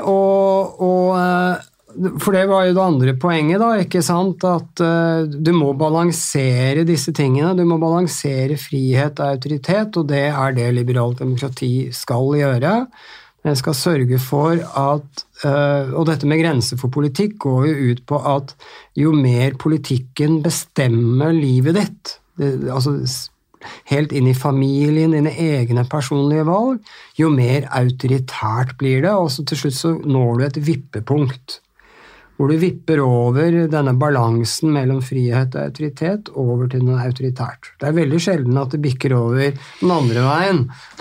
for det var jo det andre poenget da, ikke sant? At du må balansere disse tingene, du må balansere frihet og autoritet, og det er det liberalt demokrati skal gjøre. Den skal sørge for at, og dette med grenser for politikk går jo ut på at jo mer politikken bestemmer livet ditt, altså helt inn i familien, dine egne personlige valg, jo mer autoritært blir det, og så til slutt så når du et vippepunkt, hvor du vipper over denne balansen mellom frihet og autoritet over til noe autoritært. Det er veldig sjelden at det bikker over den andre veien.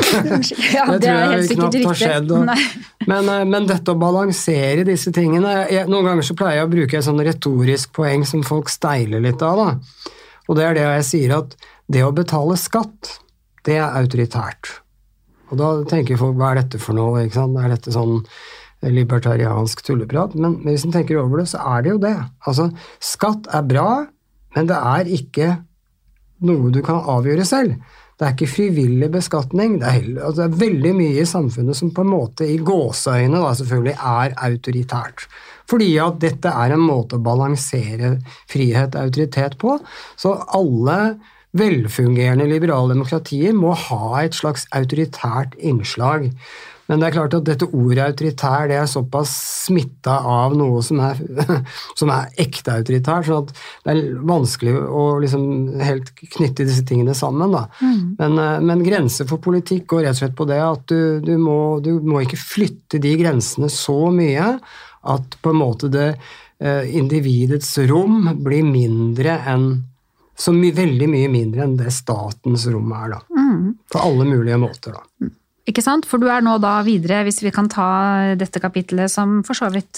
Det er helt sikkert riktig. Men dette å balansere disse tingene, noen ganger så pleier jeg å bruke et sånn retorisk poeng som folk steiler litt av, da. Og det er det jeg sier at det å betale skatt, det er autoritært. Og da tenker folk, hva er dette for noe, ikke sant? Er dette sånn libertariansk tulleprat, men hvis man tenker over det, så er det jo det. Altså, skatt er bra, men det er ikke noe du kan avgjøre selv. Det er ikke frivillig beskatning, det er veldig mye i samfunnet som på en måte i gåseøyne da, selvfølgelig er autoritært. Fordi at dette er en måte å balansere frihet og autoritet på, så alle velfungerende liberale demokratier må ha et slags autoritært innslag. Men det er klart at dette ordet autoritær, det er såpass smittet av noe som er ekte autoritær, så at det er vanskelig å liksom helt knytte disse tingene sammen. Da. Men grenser for politikk går rett og slett på det at du må ikke flytte de grensene så mye at på en måte individets rom blir mindre enn veldig mye mindre enn det statens rom er. Da. På alle mulige måter. Da. Ikke sant? For du er nå da videre, hvis vi kan ta dette kapitlet som for så vidt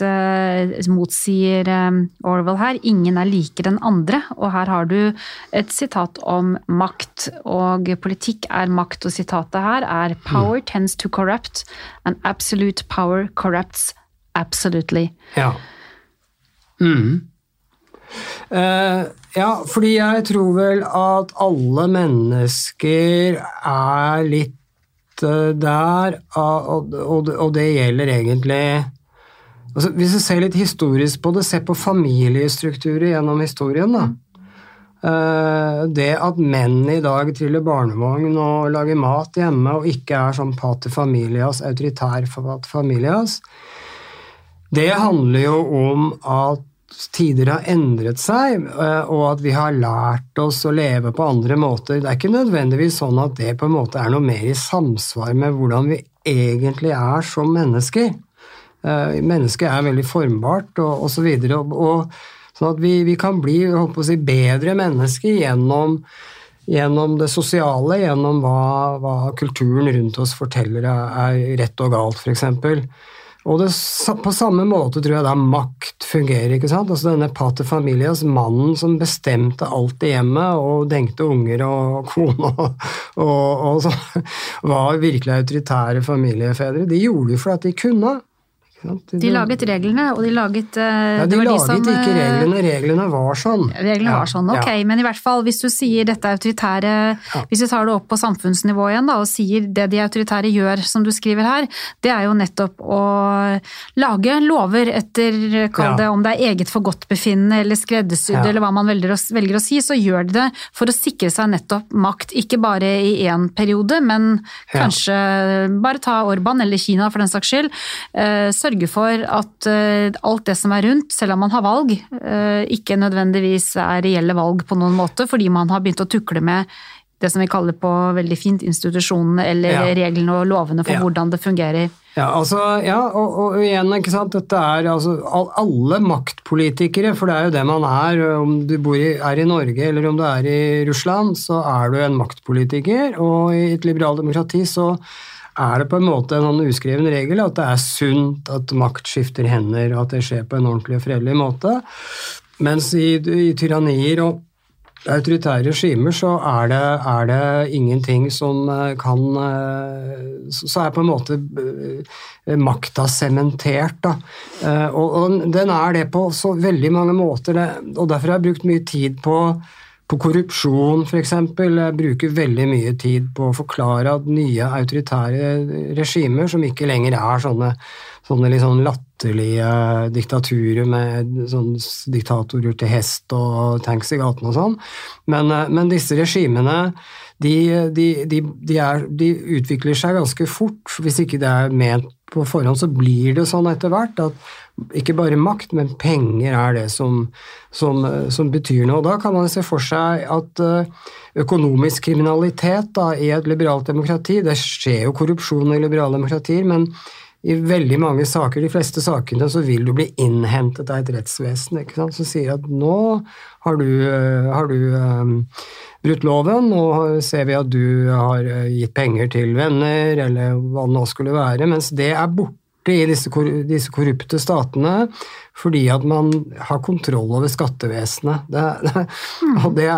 motsier Orwell her, ingen er likere enn andre, og her har du et sitat om makt, og politikk er makt, og sitatet her er «Power tends to corrupt, and absolute power corrupts absolutely». Ja. Ja, fordi jeg tror vel at alle mennesker er litt der, og det gjelder egentlig altså, hvis du ser litt historisk på det, se på familiestrukturer gjennom historien da. Det at menn i dag triller barnevogn og lager mat hjemme og ikke er sånn pater familias, autoritær pater familias, det handler jo om at tider har endret seg, og at vi har lært oss å leve på andre måter. Det er ikke nødvendigvis sånn at det på en måte er noe mer i samsvar med hvordan vi egentlig er som mennesker. Mennesket veldig formbart, og så videre, og sånn at vi kan bli, håper på å si, bedre mennesker gjennom det sosiale, gjennom hva kulturen rundt oss forteller rett og galt, for eksempel. Og på samme måte tror jeg da makt fungerer, ikke sant? Altså denne pater familias, mannen som bestemte alt i hjemmet, og denkte unger og kone, og så var virkelig autoritære familiefedre. De gjorde det for at de kunne. De laget reglene, og de laget... de laget ikke reglene var sånn. Reglene var sånn, ok, men i hvert fall hvis du sier dette autoritære, hvis du tar det opp på samfunnsnivå igjen da, og sier det de autoritære gjør, som du skriver her, det jo nettopp å lage lover etter, kall det, om det eget forgodtbefinnende eller skreddersydd, eller hva man velger å si, så gjør de det for å sikre seg nettopp makt, ikke bare i en periode, men kanskje bare ta Orban eller Kina for den saks skyld, sørge for at alt det som rundt, selv om man har valg, ikke nødvendigvis reelle valg på noen måte, fordi man har begynt å tukle med det som vi kaller på veldig fint institusjonene, eller reglene og lovene for hvordan det fungerer. Og igjen, ikke sant, dette altså alle maktpolitikere, for det jo det man om du i Norge eller om du i Russland, så du en maktpolitiker, og i et liberalt demokrati så det på en måte en uskreven regel at det sunt at makt skifter hender, og at det skjer på en ordentlig og fredelig måte. Mens i tyrannier og autoritære regimer så det ingenting som kan så på en måte makta sementert da. Og den det på så veldig mange måter, og derfor har jeg brukt mye tid på korrupsjon for eksempel. Jeg bruker veldig mye tid på å forklare at nye autoritære regimer, som ikke lenger sånne litt sånn latterlige diktaturer med sånn diktatorer til hest og tanks i gaten og sånn, men disse regimene de utvikler seg ganske fort. Hvis ikke det ment på forhånd, så blir det sånn etter hvert at ikke bare makt, men penger det som betyr noe. Da kan man se for seg at økonomisk kriminalitet da, i et liberalt demokrati, det skjer jo korrupsjon i liberale demokratier, men i veldig mange saker, de fleste sakene, så vil du bli innhentet av et rettsvesen, ikke sant? Som sier at nå har du brutt loven, og ser vi at du har gitt penger til venner, eller hva det nå skulle være, mens det borte i disse korrupte statene, fordi at man har kontroll over skattevesenet. Og det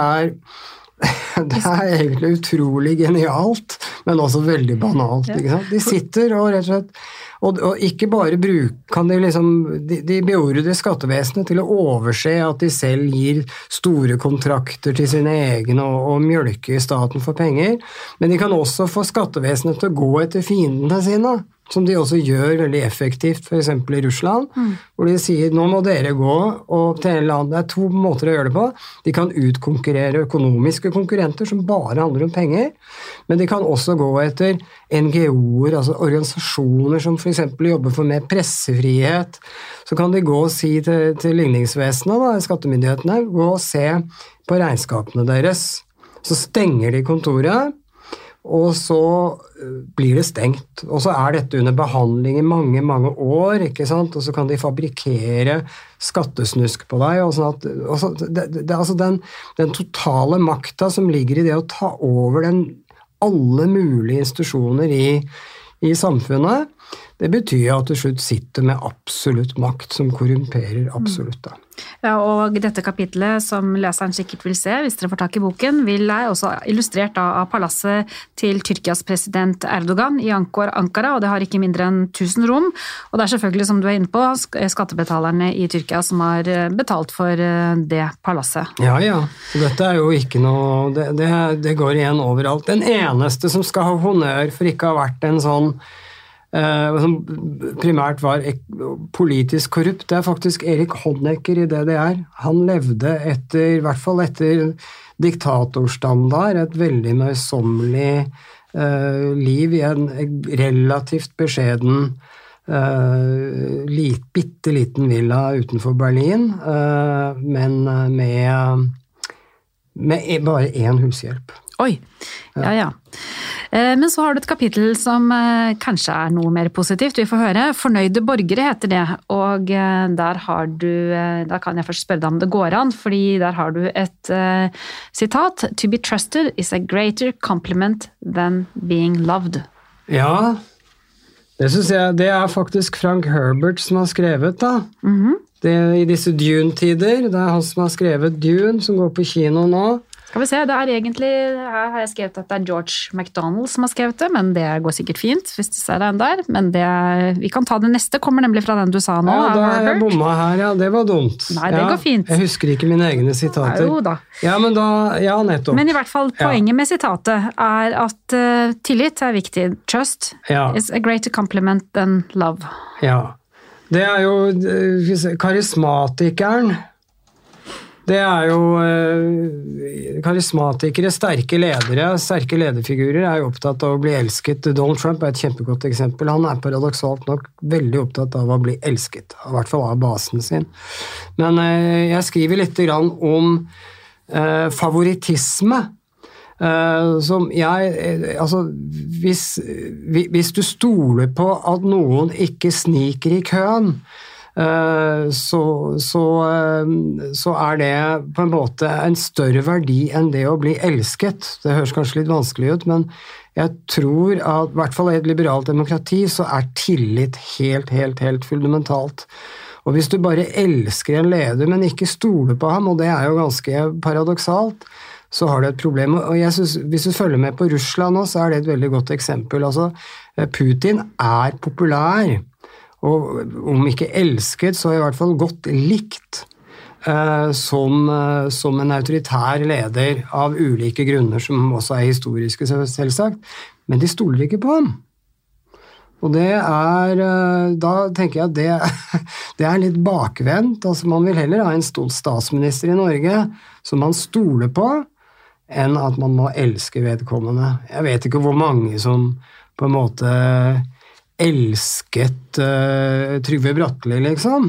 egentlig utrolig genialt, men også veldig banalt, ikke sant? De sitter og rett og slett og ikke bare kan de beordrer skattevesenet til å overse at de selv gir store kontrakter til sine egne og mjølker staten for penger, men de kan også få skattevesenet til å gå etter fiendene sine, som de også gjør veldig effektivt, for eksempel i Russland, hvor de sier, nå må dere gå, og til en eller annen, det 2 måter å gjøre det på. De kan utkonkurrere økonomiske konkurrenter som bare handler om penger, men de kan også gå etter NGO-er, altså organisasjoner som for eksempel jobber for mer pressefrihet. Så kan de gå og si til ligningsvesenet, skattemyndighetene, gå og se på regnskapene deres. Så stenger de kontoret, og så blir det stengt. Og så dette under behandling i mange, mange år, ikke sant? Og så kan de fabrikkere skattesnusk på deg. Og sånn at, altså den totale makta som ligger i det å ta over alle mulige institusjoner i samfunnet, det betyr at du slutt sitter med absolutt makt som korrumperer absolutt da. Ja, og dette kapitlet som leseren sikkert vil se, hvis dere får tak i boken, også illustrert av palasset til Tyrkias president Erdogan i Ankara, og det har ikke mindre enn 1000 rom, og det selvfølgelig, som du inne på, skattebetalerne i Tyrkia som har betalt for det palasset. Ja, så dette jo ikke noe, det går igjen overalt. Den eneste som skal ha honnør for ikke å ha vært en sånn som primært var politisk korrupt, det faktisk Erik Honecker i DDR. Han levde i hvert fall etter diktatorstandard, et veldig møysommelig liv i en relativt beskjeden bitteliten villa utenfor Berlin, men med bare 1 hushjelp. Oi, ja. Men så har du et kapittel som kanskje er noe mer positivt. Vi får høre. Fornøyde borgere heter det, og der kan jeg først spørre deg om det går an, fordi der har du et sitat. To be trusted is a greater compliment than being loved. Ja, det synes jeg, det er faktisk Frank Herbert som har skrevet da. Det, i disse Dune-tider, det er han som har skrevet Dune, som går på kino nå. Skal vi se, det er egentlig, her har jeg skrevet at det er George MacDonald som har skrevet det, men det går sikkert fint hvis du ser den der, men vi kan ta det neste, kommer nemlig fra den du sa nå. Ja, da har jeg bomma her, ja, det var dumt. Nei, det går fint. Jeg husker ikke mine egne sitater. Jo da. Ja, men da, ja, nettopp. Men i hvert fall, poenget med sitatet er at tillit er viktig. Trust is a greater compliment than love. Ja, det er jo karismatikeren. Det er jo karismatikere, sterke ledere, sterke lederfigurer er jo opptatt av å bli elsket. Donald Trump er et kjempegodt eksempel. Han er paradoksalt nok veldig opptatt av å bli elsket, i hvert fall av basen sin. Men jeg skriver litt grann om favoritisme. Som altså hvis du stoler på at noen ikke sniker i køen, så er det på en måte en større verdi enn det å bli elsket. Det høres kanskje litt vanskelig ut, men jeg tror at i hvert fall i et liberalt demokrati så er tillit helt fundamentalt. Og hvis du bare elsker en leder, men ikke stoler på ham, og det er jo ganske paradoksalt, så har du et problem. Og jeg synes, hvis du følger med på Russland nå, så er det et veldig godt eksempel. Altså, Putin er populær, og om ikke elsket, så i hvert fall godt likt som en autoritær leder av ulike grunner, som også er historiske selvsagt, men de stoler ikke på ham. Og det da tenker jeg at det er litt bakvendt, altså man vil heller ha en stor statsminister i Norge som man stoler på, enn at man må elske vedkommende. Jeg vet ikke hvor mange som på en måte elsket Trygve Bratteli, liksom.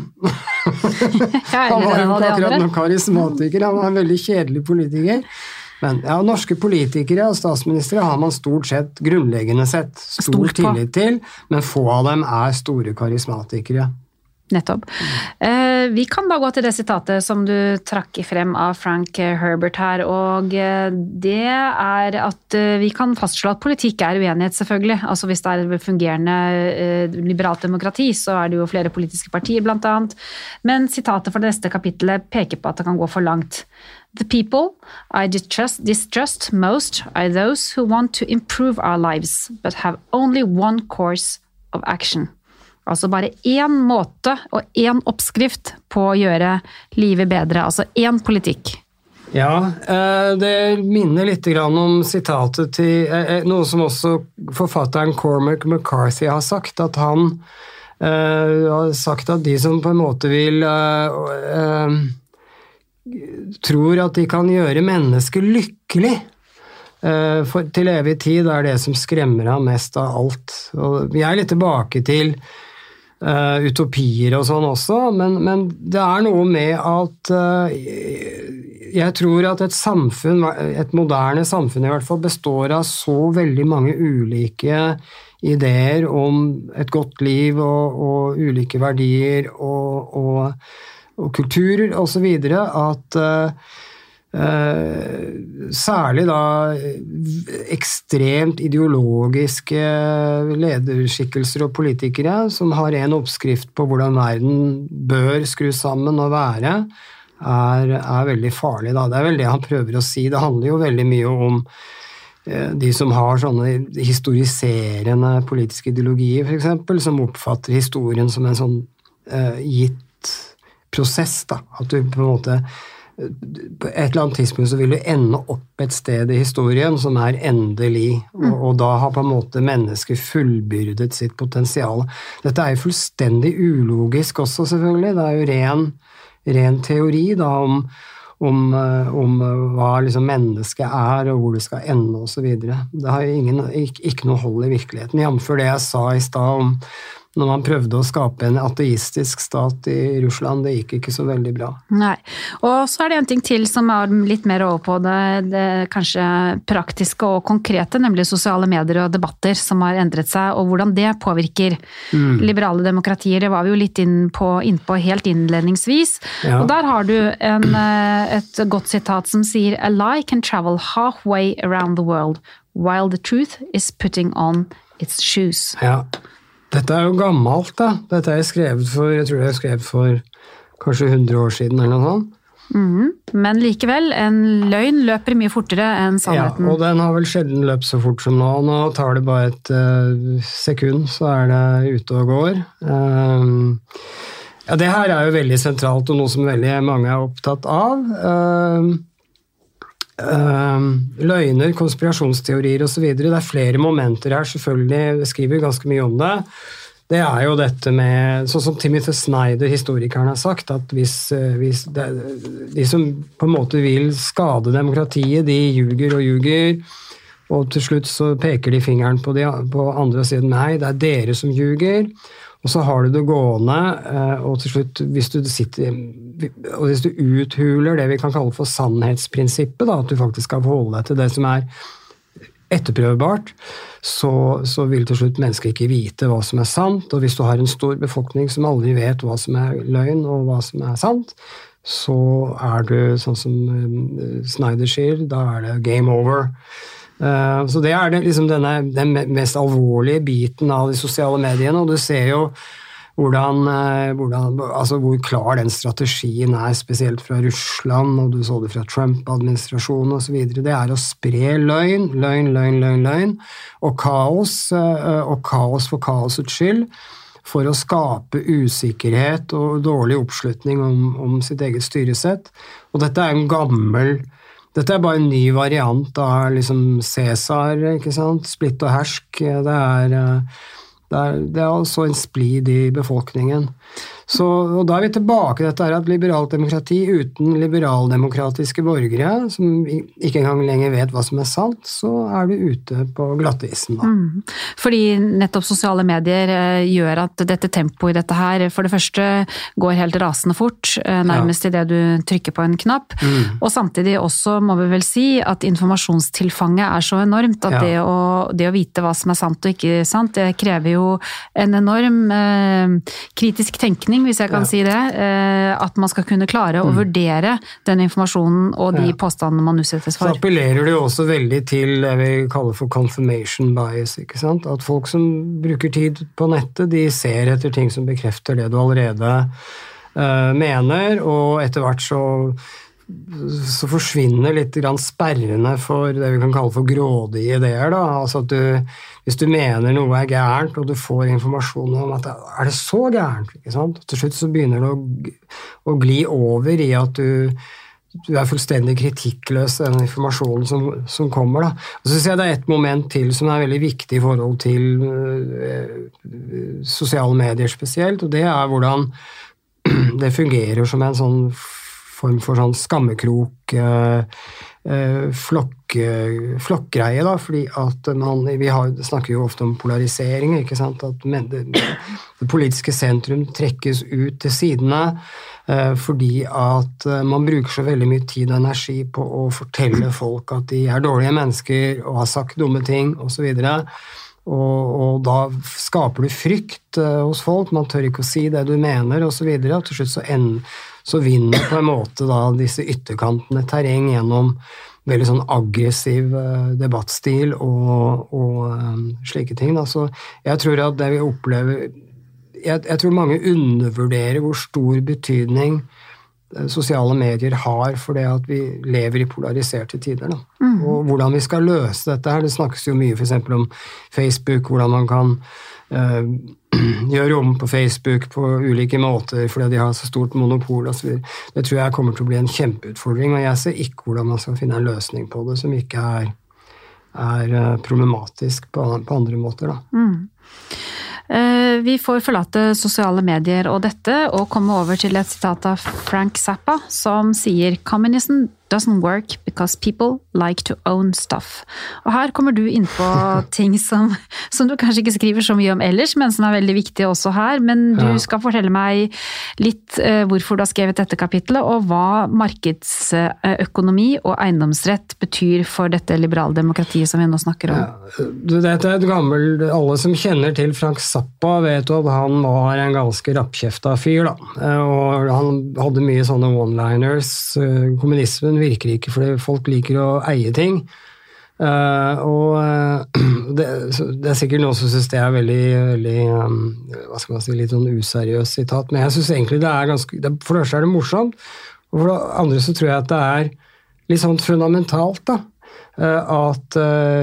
Han var jo akkurat noen karismatiker, han var en veldig kjedelig politiker. Men ja, norske politikere og statsministre har man stort sett, grunnleggende sett, stor tillit til, men få av dem er store karismatikere. Nettopp. Vi kan da gå til det sitatet som du trakk frem av Frank Herbert her, og det er at vi kan fastslå at politikk er uenighet selvfølgelig. Altså hvis det er fungerende liberalt demokrati, så er det jo flere politiske partier blant annet. Men sitatet for det neste kapittelet peker på at det kan gå for langt. The people I distrust most are those who want to improve our lives, but have only one course of action. Altså bare én måte og én oppskrift på å gjøre livet bedre, altså én politikk. Ja, det minner litt grann om sitatet til noe som også forfatteren Cormac McCarthy har sagt, at han har sagt at de som på en måte vil tror at de kan gjøre mennesker lykkelig til evig tid, er det som skremmer ham mest av alt. Og vi er litt tilbake til utopier og sånn også, men det er noe med at jeg tror at et moderne samfunn i hvert fall består av så veldig mange ulike ideer om et godt liv og ulike verdier og kulturer og så videre, at særlig da ekstremt ideologiske lederskikkelser og politikere som har en oppskrift på hvordan verden bør skru sammen og være, er veldig farlig da. Det er vel det han prøver å si. Det handler jo veldig mye om de som har sånne historiserende politiske ideologier for eksempel, som oppfatter historien som en sånn gitt prosess da. At du på en måte på et eller annet tidspunkt så vil du ende opp et sted i historien som er endelig, og da har på en måte mennesket fullbyrdet sitt potensial. Dette er jo fullstendig ulogisk også selvfølgelig, det er jo ren teori da om hva liksom mennesket er og hvor det skal ende og så videre. Det har jo ikke noe hold i virkeligheten, jf. det jeg sa i sted om når man prøvde å skape en ateistisk stat i Russland. Det gikk ikke så veldig bra. Nei, og så det en ting til som litt mer over på det kanskje praktiske og konkrete, nemlig sosiale medier og debatter som har endret seg, og hvordan det påvirker liberale demokratier. Det var vi jo litt innpå helt innledningsvis. Ja. Og der har du et godt sitat som sier «A lie can travel halfway around the world, while the truth is putting on its shoes». Ja. Dette jo gammelt da. Dette jeg skrevet for kanskje 100 år siden eller noe sånt. Men likevel, en løgn løper mye fortere enn sannheten. Ja, og den har vel sjelden løpt så fort som nå. Nå tar det bare et sekund, så det ute og går. Ja, det her jo veldig sentralt, og noe som veldig mange opptatt av. Løgner, konspirasjonsteorier og så videre. Det flere momenter her, selvfølgelig, jeg skriver ganske mye om det. Det jo dette med, sånn som Timothy Snyder, historikeren, har sagt, at hvis de som på en måte vil skade demokratiet, de ljuger, og til slutt så peker de fingeren på andre siden nei, det dere som ljuger. Og så har du det gående, og til slutt, hvis du uthuler det vi kan kalle for sannhetsprinsippet, da, at du faktisk skal forholde deg til det som etterprøvbart, så vil til slutt mennesker ikke vite hva som sant, og hvis du har en stor befolkning som aldri vet hva som løgn og hva som sant, så du, sånn som Snyder sier, da det game over. Så det liksom den mest alvorlige biten av de sosiale mediene, og du ser jo hvor klar den strategien spesielt fra Russland, og du så det fra Trump-administrasjonen og så videre. Det å spre løgn, og kaos for kaosets skyld, for å skape usikkerhet og dårlig oppslutning om sitt eget styresett. Og dette dette bare en ny variant av liksom Cæsar, ikke sant? Splitt og hersk. Det altså en splid i befolkningen. Og da vi tilbake til dette at liberalt demokrati uten liberaldemokratiske borgere, som ikke engang lenger vet hva som sant, så du ute på glattisen da. Fordi nettopp sosiale medier gjør at dette tempoet i dette her, for det første går helt rasende fort, nærmest i det du trykker på en knapp, og samtidig også må vi vel si at informasjonstilfanget så enormt, at det å vite hva som sant og ikke sant, det krever jo en enorm kritisk tenkning, hvis jeg kan si det, at man skal kunne klare å vurdere den informasjonen og de påstandene man utsettes for. Så appellerer det jo også veldig til det vi kaller for confirmation bias, ikke sant? At folk som bruker tid på nettet, de ser etter ting som bekrefter det du allerede mener, og etter hvert så forsvinner litt grann sperrene for det vi kan kalle for grådige ideer, da. Altså at hvis du mener noe gærent, og du får informasjon om at det så gærent, ikke sant? Til slutt så begynner det å gli over i at du fullstendig kritikkløs den informasjonen som kommer, da. Og så synes jeg det et moment til som veldig viktig i forhold til sosiale medier spesielt, og det hvordan det fungerer som en sånn form for sånn skammekrok flokkgreie da, fordi at vi snakker jo ofte om polarisering, ikke sant, at det politiske sentrum trekkes ut til sidene fordi at man bruker så veldig mye tid og energi på å fortelle folk at de dårlige mennesker og har sagt dumme ting og så videre, og da skaper du frykt hos folk, man tør ikke å si det du mener og så videre, og til slutt så vinner på en måte da disse ytterkantene terreng gjennom veldig sånn aggressiv debattstil og slike ting. Så jeg tror at det vi opplever, jeg tror mange undervurderer hvor stor betydning sosiale medier har for det at vi lever i polariserte tider. Da. Og hvordan vi skal løse dette her, det snakkes jo mye for eksempel om Facebook, hvordan man kan gjøre om på Facebook på ulike måter fordi de har så stort monopol og så videre. Det tror jeg kommer til å bli en kjempeutfordring, og jeg ser ikke hvordan man skal finne en løsning på det som ikke problematisk på andre måter. Da. Vi får forlate sosiale medier og dette, og komme over til et sitat av Frank Zappa, som sier «Communism doesn't work because people like to own stuff. Og her kommer du inn på ting som du kanskje ikke skriver så mye om ellers, men som veldig viktige også her. Men du skal fortelle meg litt hvorfor du har skrevet dette kapitlet, og hva markedsøkonomi og eiendomsrett betyr for dette liberale demokratiet som vi nå snakker om. Dette et gammelt, alle som kjenner til Frank Zappa vet jo at han var en ganske rappkjefta fyr da. Og han hadde mye sånne one-liners. Kommunismen virker ikke fordi folk liker å eie ting. Det er sikkert noen som synes det er veldig hva skal man si, litt sånn useriøst sitat, men jeg synes egentlig det er ganske, for det første er det morsomt, og for det andre så tror jeg at det er litt sånn fundamentalt da, at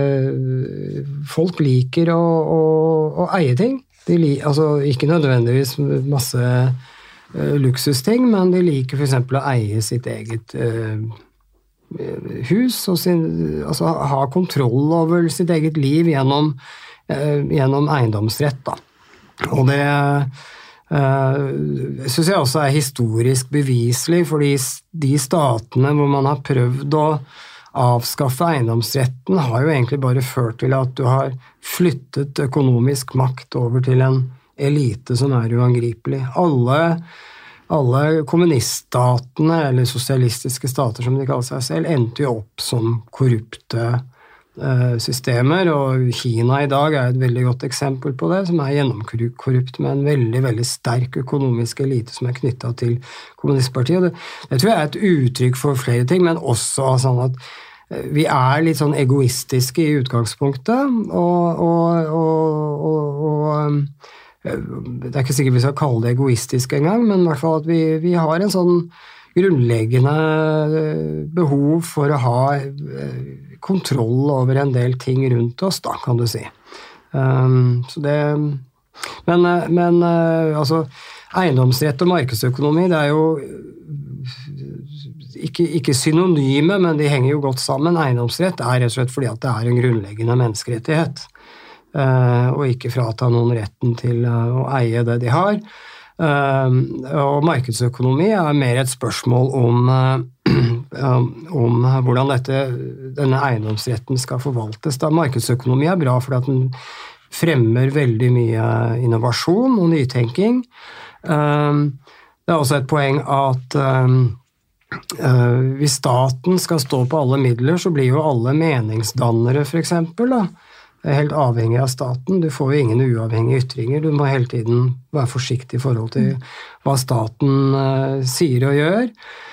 folk liker å eie ting. Altså ikke nødvendigvis masse luksusting, men de liker for eksempel å eie sitt eget hus, og altså ha kontroll over sitt eget liv gjennom eiendomsrett. Da. Og det synes jeg også er historisk beviselig, fordi de statene hvor man har prøvd å avskaffe eiendomsretten har jo egentlig bare ført til at du har flyttet økonomisk makt over til en elite som er uangripelig. Alle kommuniststatene, eller sosialistiske stater som de kaller seg selv, endte jo opp som korrupte systemer, og Kina i dag er et veldig godt eksempel på det, som er gjennomkorrupt med en veldig, veldig sterk økonomisk elite som er knyttet til kommunistpartiet. Det tror jeg er et uttrykk for flere ting, men også sånn at vi er litt sånn egoistiske i utgangspunktet, og det er ikke sikkert vi skal kalle det egoistisk engang, men i hvert fall at vi har en sånn grunnleggende behov for å ha kontroll over en del ting rundt oss, da, kan du si. Så det, men altså, eiendomsrett og markedsøkonomi, det er jo ikke synonyme, men de henger jo godt sammen. Eiendomsrett er rett og slett fordi at det er en grunnleggende menneskerettighet. Og ikke frata noen retten til å eie det de har. Og markedsøkonomi er mer et spørsmål om hvordan denne eiendomsretten skal forvaltes. Da markedsøkonomi er bra fordi at den fremmer veldig mye innovasjon og nytenking. Det er også et poeng at hvis staten skal stå på alle midler, så blir jo alle meningsdannere for eksempel da, helt avhengig av staten. Du får jo ingen uavhengige ytringer. Du må hele tiden være forsiktig i forhold til hva staten sier og gjør.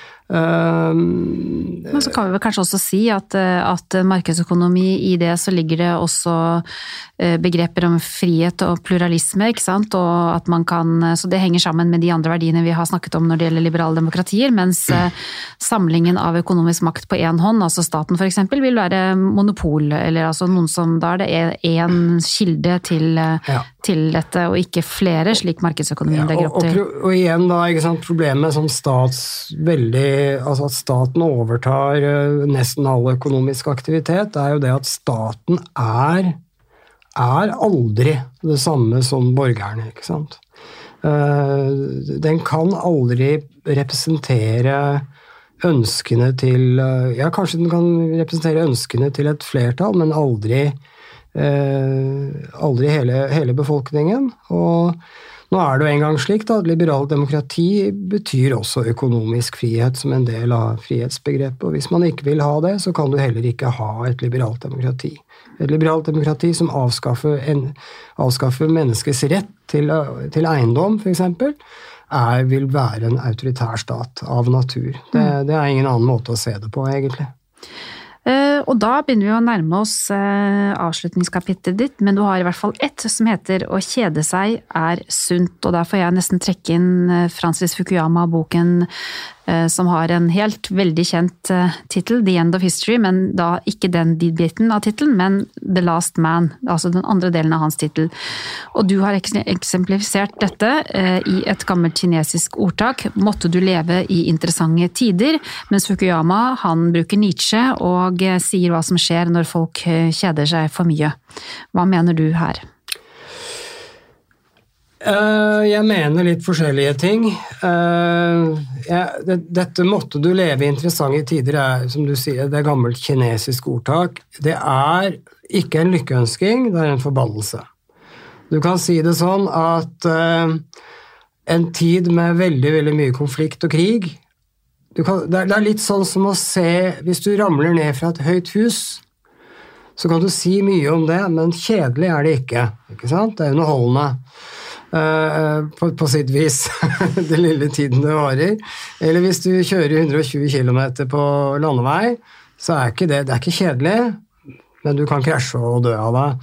Men så kan vi vel kanskje også si at markedsøkonomi, i det så ligger det også begreper om frihet og pluralisme, ikke sant? Og at man kan, så det henger sammen med de andre verdiene vi har snakket om når det gjelder liberale demokratier, mens samlingen av økonomisk makt på en hånd, altså staten for eksempel, vil være monopol, eller altså noen som, da er det en kilde til dette, og ikke flere, slik markedsøkonomien legger opp til. Og igjen da, ikke sant, problemet som altså at staten overtar nesten all økonomisk aktivitet, er jo det at staten er aldri det samme som borgerne, ikke sant? Den kan aldri representere ønskene til, ja, kanskje den kan representere ønskene til et flertall, men aldri hele befolkningen, og nå er det jo en gang slik da, at liberalt demokrati betyr også økonomisk frihet som en del av frihetsbegrepet, og hvis man ikke vil ha det, så kan du heller ikke ha et liberalt demokrati. Et liberalt demokrati som avskaffer menneskets rett til eiendom, for eksempel, vil være en autoritær stat av natur. Det er ingen annen måte å se det på, egentlig. Og da begynner vi å nærme oss avslutningskapitlet ditt, men du har i hvert fall ett som heter «Å kjede seg er sunt», og der får jeg nesten trekke inn Francis Fukuyama-boken som har en helt veldig kjent titel, The End of History, men da ikke den biten av titelen, men The Last Man, altså den andre delen av hans titel. Og du har eksemplifisert dette i et gammelt kinesisk ordtak, måtte du leve i interessante tider, mens Fukuyama, han bruker Nietzsche og sier hva som skjer når folk kjeder seg for mye. Hva mener du her? Jeg mener litt forskjellige ting. Dette måtte du leve i interessante tider, som du sier, det gammelt kinesisk ordtak. Det ikke en lykkeønsking, det en forbannelse. Du kan si det sånn at en tid med veldig, veldig mye konflikt og krig, det litt sånn som å se, hvis du ramler ned fra et høyt hus, så kan du si mye om det, men kjedelig det ikke sant? Det underholdende. På sitt vis den lille tiden det varer. Eller hvis du kjører 120 kilometer på landevei, så ikke det ikke kjedelig, men du kan krasje og dø av det.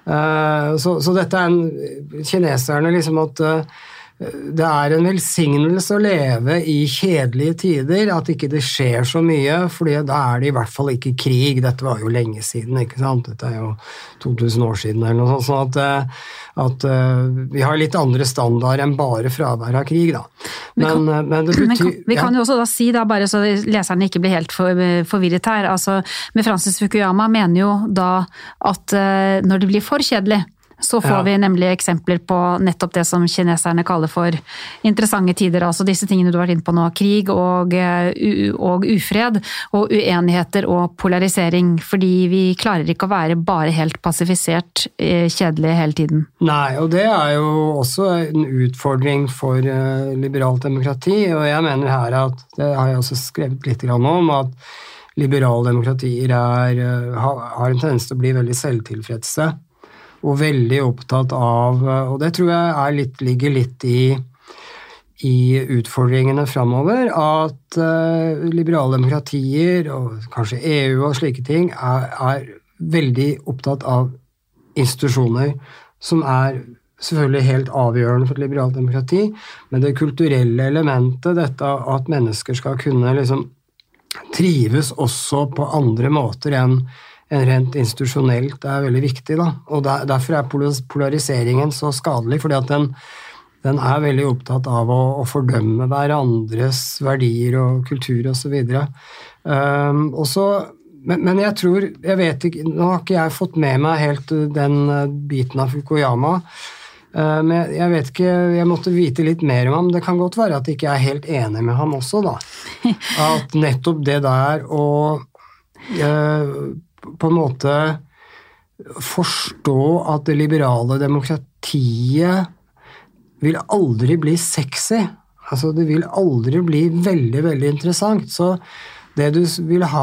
Så dette kineserne liksom at det en velsignelse å leve i kjedelige tider, at ikke det skjer så mye, fordi da det i hvert fall ikke krig. Dette var jo lenge siden, ikke sant? Dette jo 2000 år siden eller noe sånt, sånn at vi har litt andre standard enn bare fravær av krig, da. Men det betyr... Vi kan jo også da si, da, bare så leserne ikke blir helt forvirret her, altså med Francis Fukuyama mener jo da at når det blir for kjedelig, så får vi nemlig eksempler på nettopp det som kineserne kaller for interessante tider, altså disse tingene du har vært inne på nå, krig og ufred, og uenigheter og polarisering, fordi vi klarer ikke å være bare helt passifisert kjedelig hele tiden. Nei, og det jo også en utfordring for liberalt demokrati, og jeg mener her at, det har jeg også skrevet litt om, at liberale demokratier har en tendens til å bli veldig selvtilfredse, og veldig opptatt av, og det tror jeg ligger litt i utfordringene fremover, at liberale demokratier, og kanskje EU og slike ting, veldig opptatt av institusjoner, som selvfølgelig helt avgjørende for et liberalt demokrati, men det kulturelle elementet, dette at mennesker skal kunne liksom trives også på andre måter enn rent institusjonelt veldig viktig, da. Og derfor polariseringen så skadelig, fordi at den veldig opptatt av å fordømme hverandres verdier og kultur og så videre. Men jeg tror, jeg vet ikke, nå har ikke jeg fått med meg helt den biten av Fukuyama, men jeg vet ikke, jeg måtte vite litt mer om ham. Det kan godt være at jeg ikke helt enig med ham også, da. At nettopp det der og på en måte forstå at det liberale demokratiet vil aldri bli sexy. Altså, det vil aldri bli veldig, veldig interessant. Så det du vil ha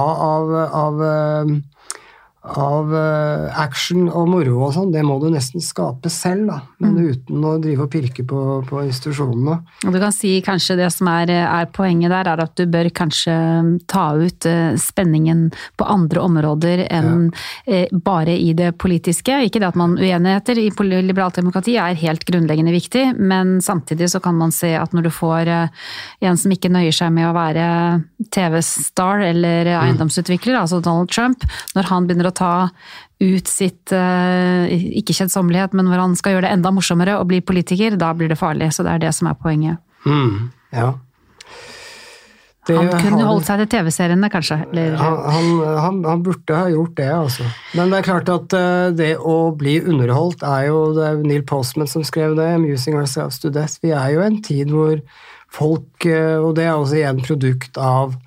av action og moro og sånn, det må du nesten skape selv, da, men uten å drive og pirke på institusjonene. Og du kan si kanskje det som poenget der, at du bør kanskje ta ut spenningen på andre områder enn bare i det politiske. Ikke det at man uenigheter i liberalt demokrati helt grunnleggende viktig, men samtidig så kan man se at når du får en som ikke nøyer seg med å være TV-star eller eiendomsutvikler, altså Donald Trump, når han begynner å ta ut sitt, ikke kjedsommelighet, men hvor han skal gjøre det enda morsommere og bli politiker, da blir det farlig. Så det det som poenget. Ja. Han kunne holdt seg til TV-seriene, kanskje? Eller? Han burde ha gjort det, altså. Men det klart at det å bli underholdt jo, det Neil Postman som skrev det, Amusing Ourselves to Death. Vi jo en tid hvor folk, og det også igjen produkt av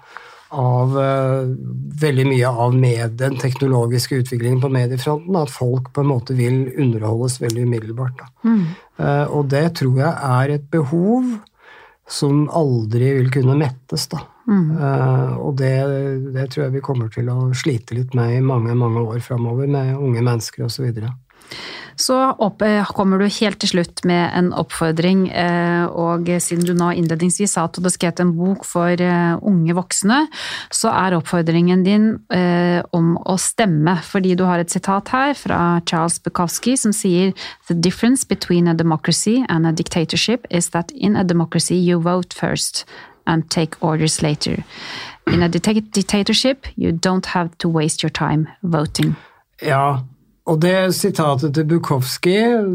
veldig mye av med den teknologiske utviklingen på mediefronten, at folk på en måte vil underholdes veldig umiddelbart. Og det tror jeg et behov som aldri vil kunne mettes, da. Og det tror jeg vi kommer til å slite litt med i mange, mange år fremover, med unge mennesker og så videre. Så kommer du helt til slutt med en oppfordring, og siden du nå innledningsvis sa at du hadde skrevet en bok for unge voksne, så oppfordringen din om å stemme, fordi du har et sitat her fra Charles Bukowski som sier «The difference between a democracy and a dictatorship is that in a democracy you vote first and take orders later. In a dictatorship you don't have to waste your time voting». Ja, og det sitatet til Bukowski,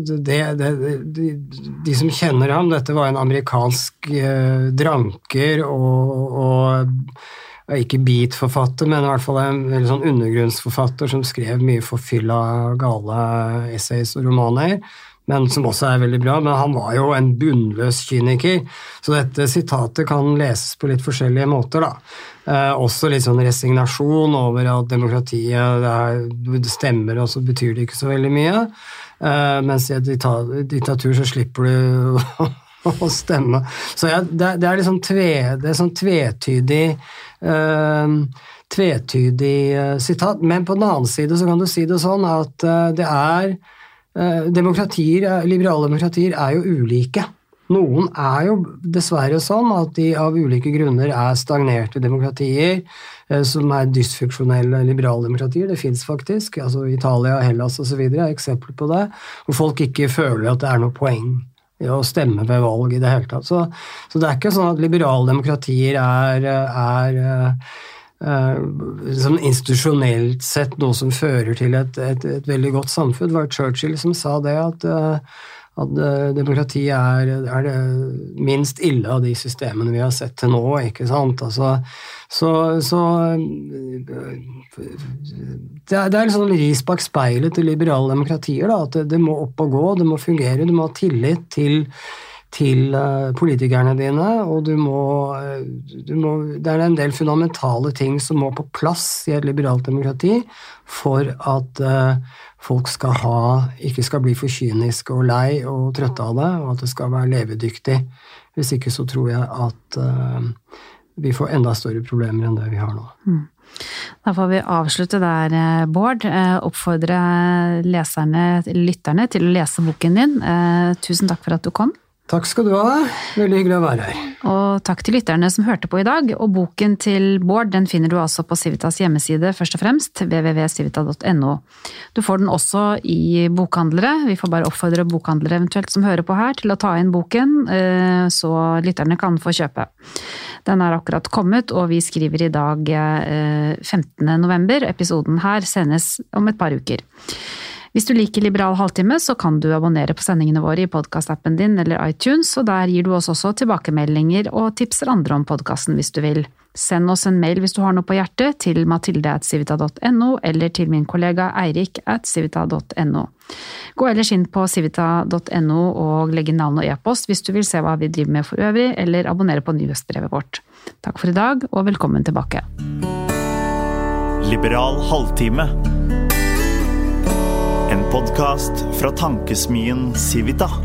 de som kjenner ham, dette var en amerikansk dranker og ikke beat-forfatter, men i hvert fall en veldig sånn undergrunnsforfatter som skrev mye forfylla gale essays og romaner. men som også veldig bra, men han var jo en bunnløs kyniker, så dette sitatet kan leses på litt forskjellige måter da. Også litt sånn resignasjon over at demokratiet det stemmer, og så betyr det ikke så veldig mye, mens i et diktatur så slipper du å stemme. Så det liksom det er sånn tvetydig sitat, men på den annen side så kan du si det sånn at det liberale demokratier jo ulike. Noen jo dessverre sånn at de av ulike grunner stagnerte demokratier, som dysfunksjonelle liberale demokratier, det finnes faktisk, altså Italia, Hellas og så videre, eksempler på det, hvor folk ikke føler at det noe poeng i å stemme ved valg i det hele tatt. Så det ikke sånn at liberale demokratier sånn institusjonelt sett noe som fører til et veldig godt samfunn. Det var Churchill som sa det at demokrati det minst ille av de systemene vi har sett til nå, ikke sant? Altså, så det litt sånn ris bak speilet til liberale demokratier, da, at det må opp og gå, det må fungere, du må ha tillit til politikerne dine, og du må det en del fundamentale ting som må på plass i et liberalt demokrati for at folk ikke skal bli for kyniske og lei og trøtte av det, og at det skal være levedyktig. Hvis ikke så tror jeg at vi får enda større problemer enn det vi har nå. Da får vi avslutte der, Bård. Oppfordre lytterne til å lese boken din. Tusen takk for at du kom. Takk skal du ha. Veldig hyggelig å være her. Og takk til lytterne som hørte på i dag. Og boken til Bård, den finner du altså på Civitas hjemmeside, først og fremst, www.civita.no. Du får den også i bokhandlere. Vi får bare oppfordre bokhandlere eventuelt som hører på her til å ta inn boken, så lytterne kan få kjøpe. Den akkurat kommet, og vi skriver i dag 15. november. Episoden her sendes om et par uker. Hvis du liker Liberal halvtime, så kan du abonnere på sendingene våre i podcast-appen din eller iTunes, og der gir du oss også tilbakemeldinger og tipser andre om podcasten hvis du vil. Send oss en mail hvis du har noe på hjertet til mathilde@civita.no eller til min kollega Eirik@civita.no. Gå ellers inn på civita.no og legg inn navn og e-post hvis du vil se hva vi driver med for øvrig, eller abonnere på nyhetsbrevet vårt. Takk for i dag, og velkommen tilbake. Liberal halvtime. En podcast fra tankesmien Civita.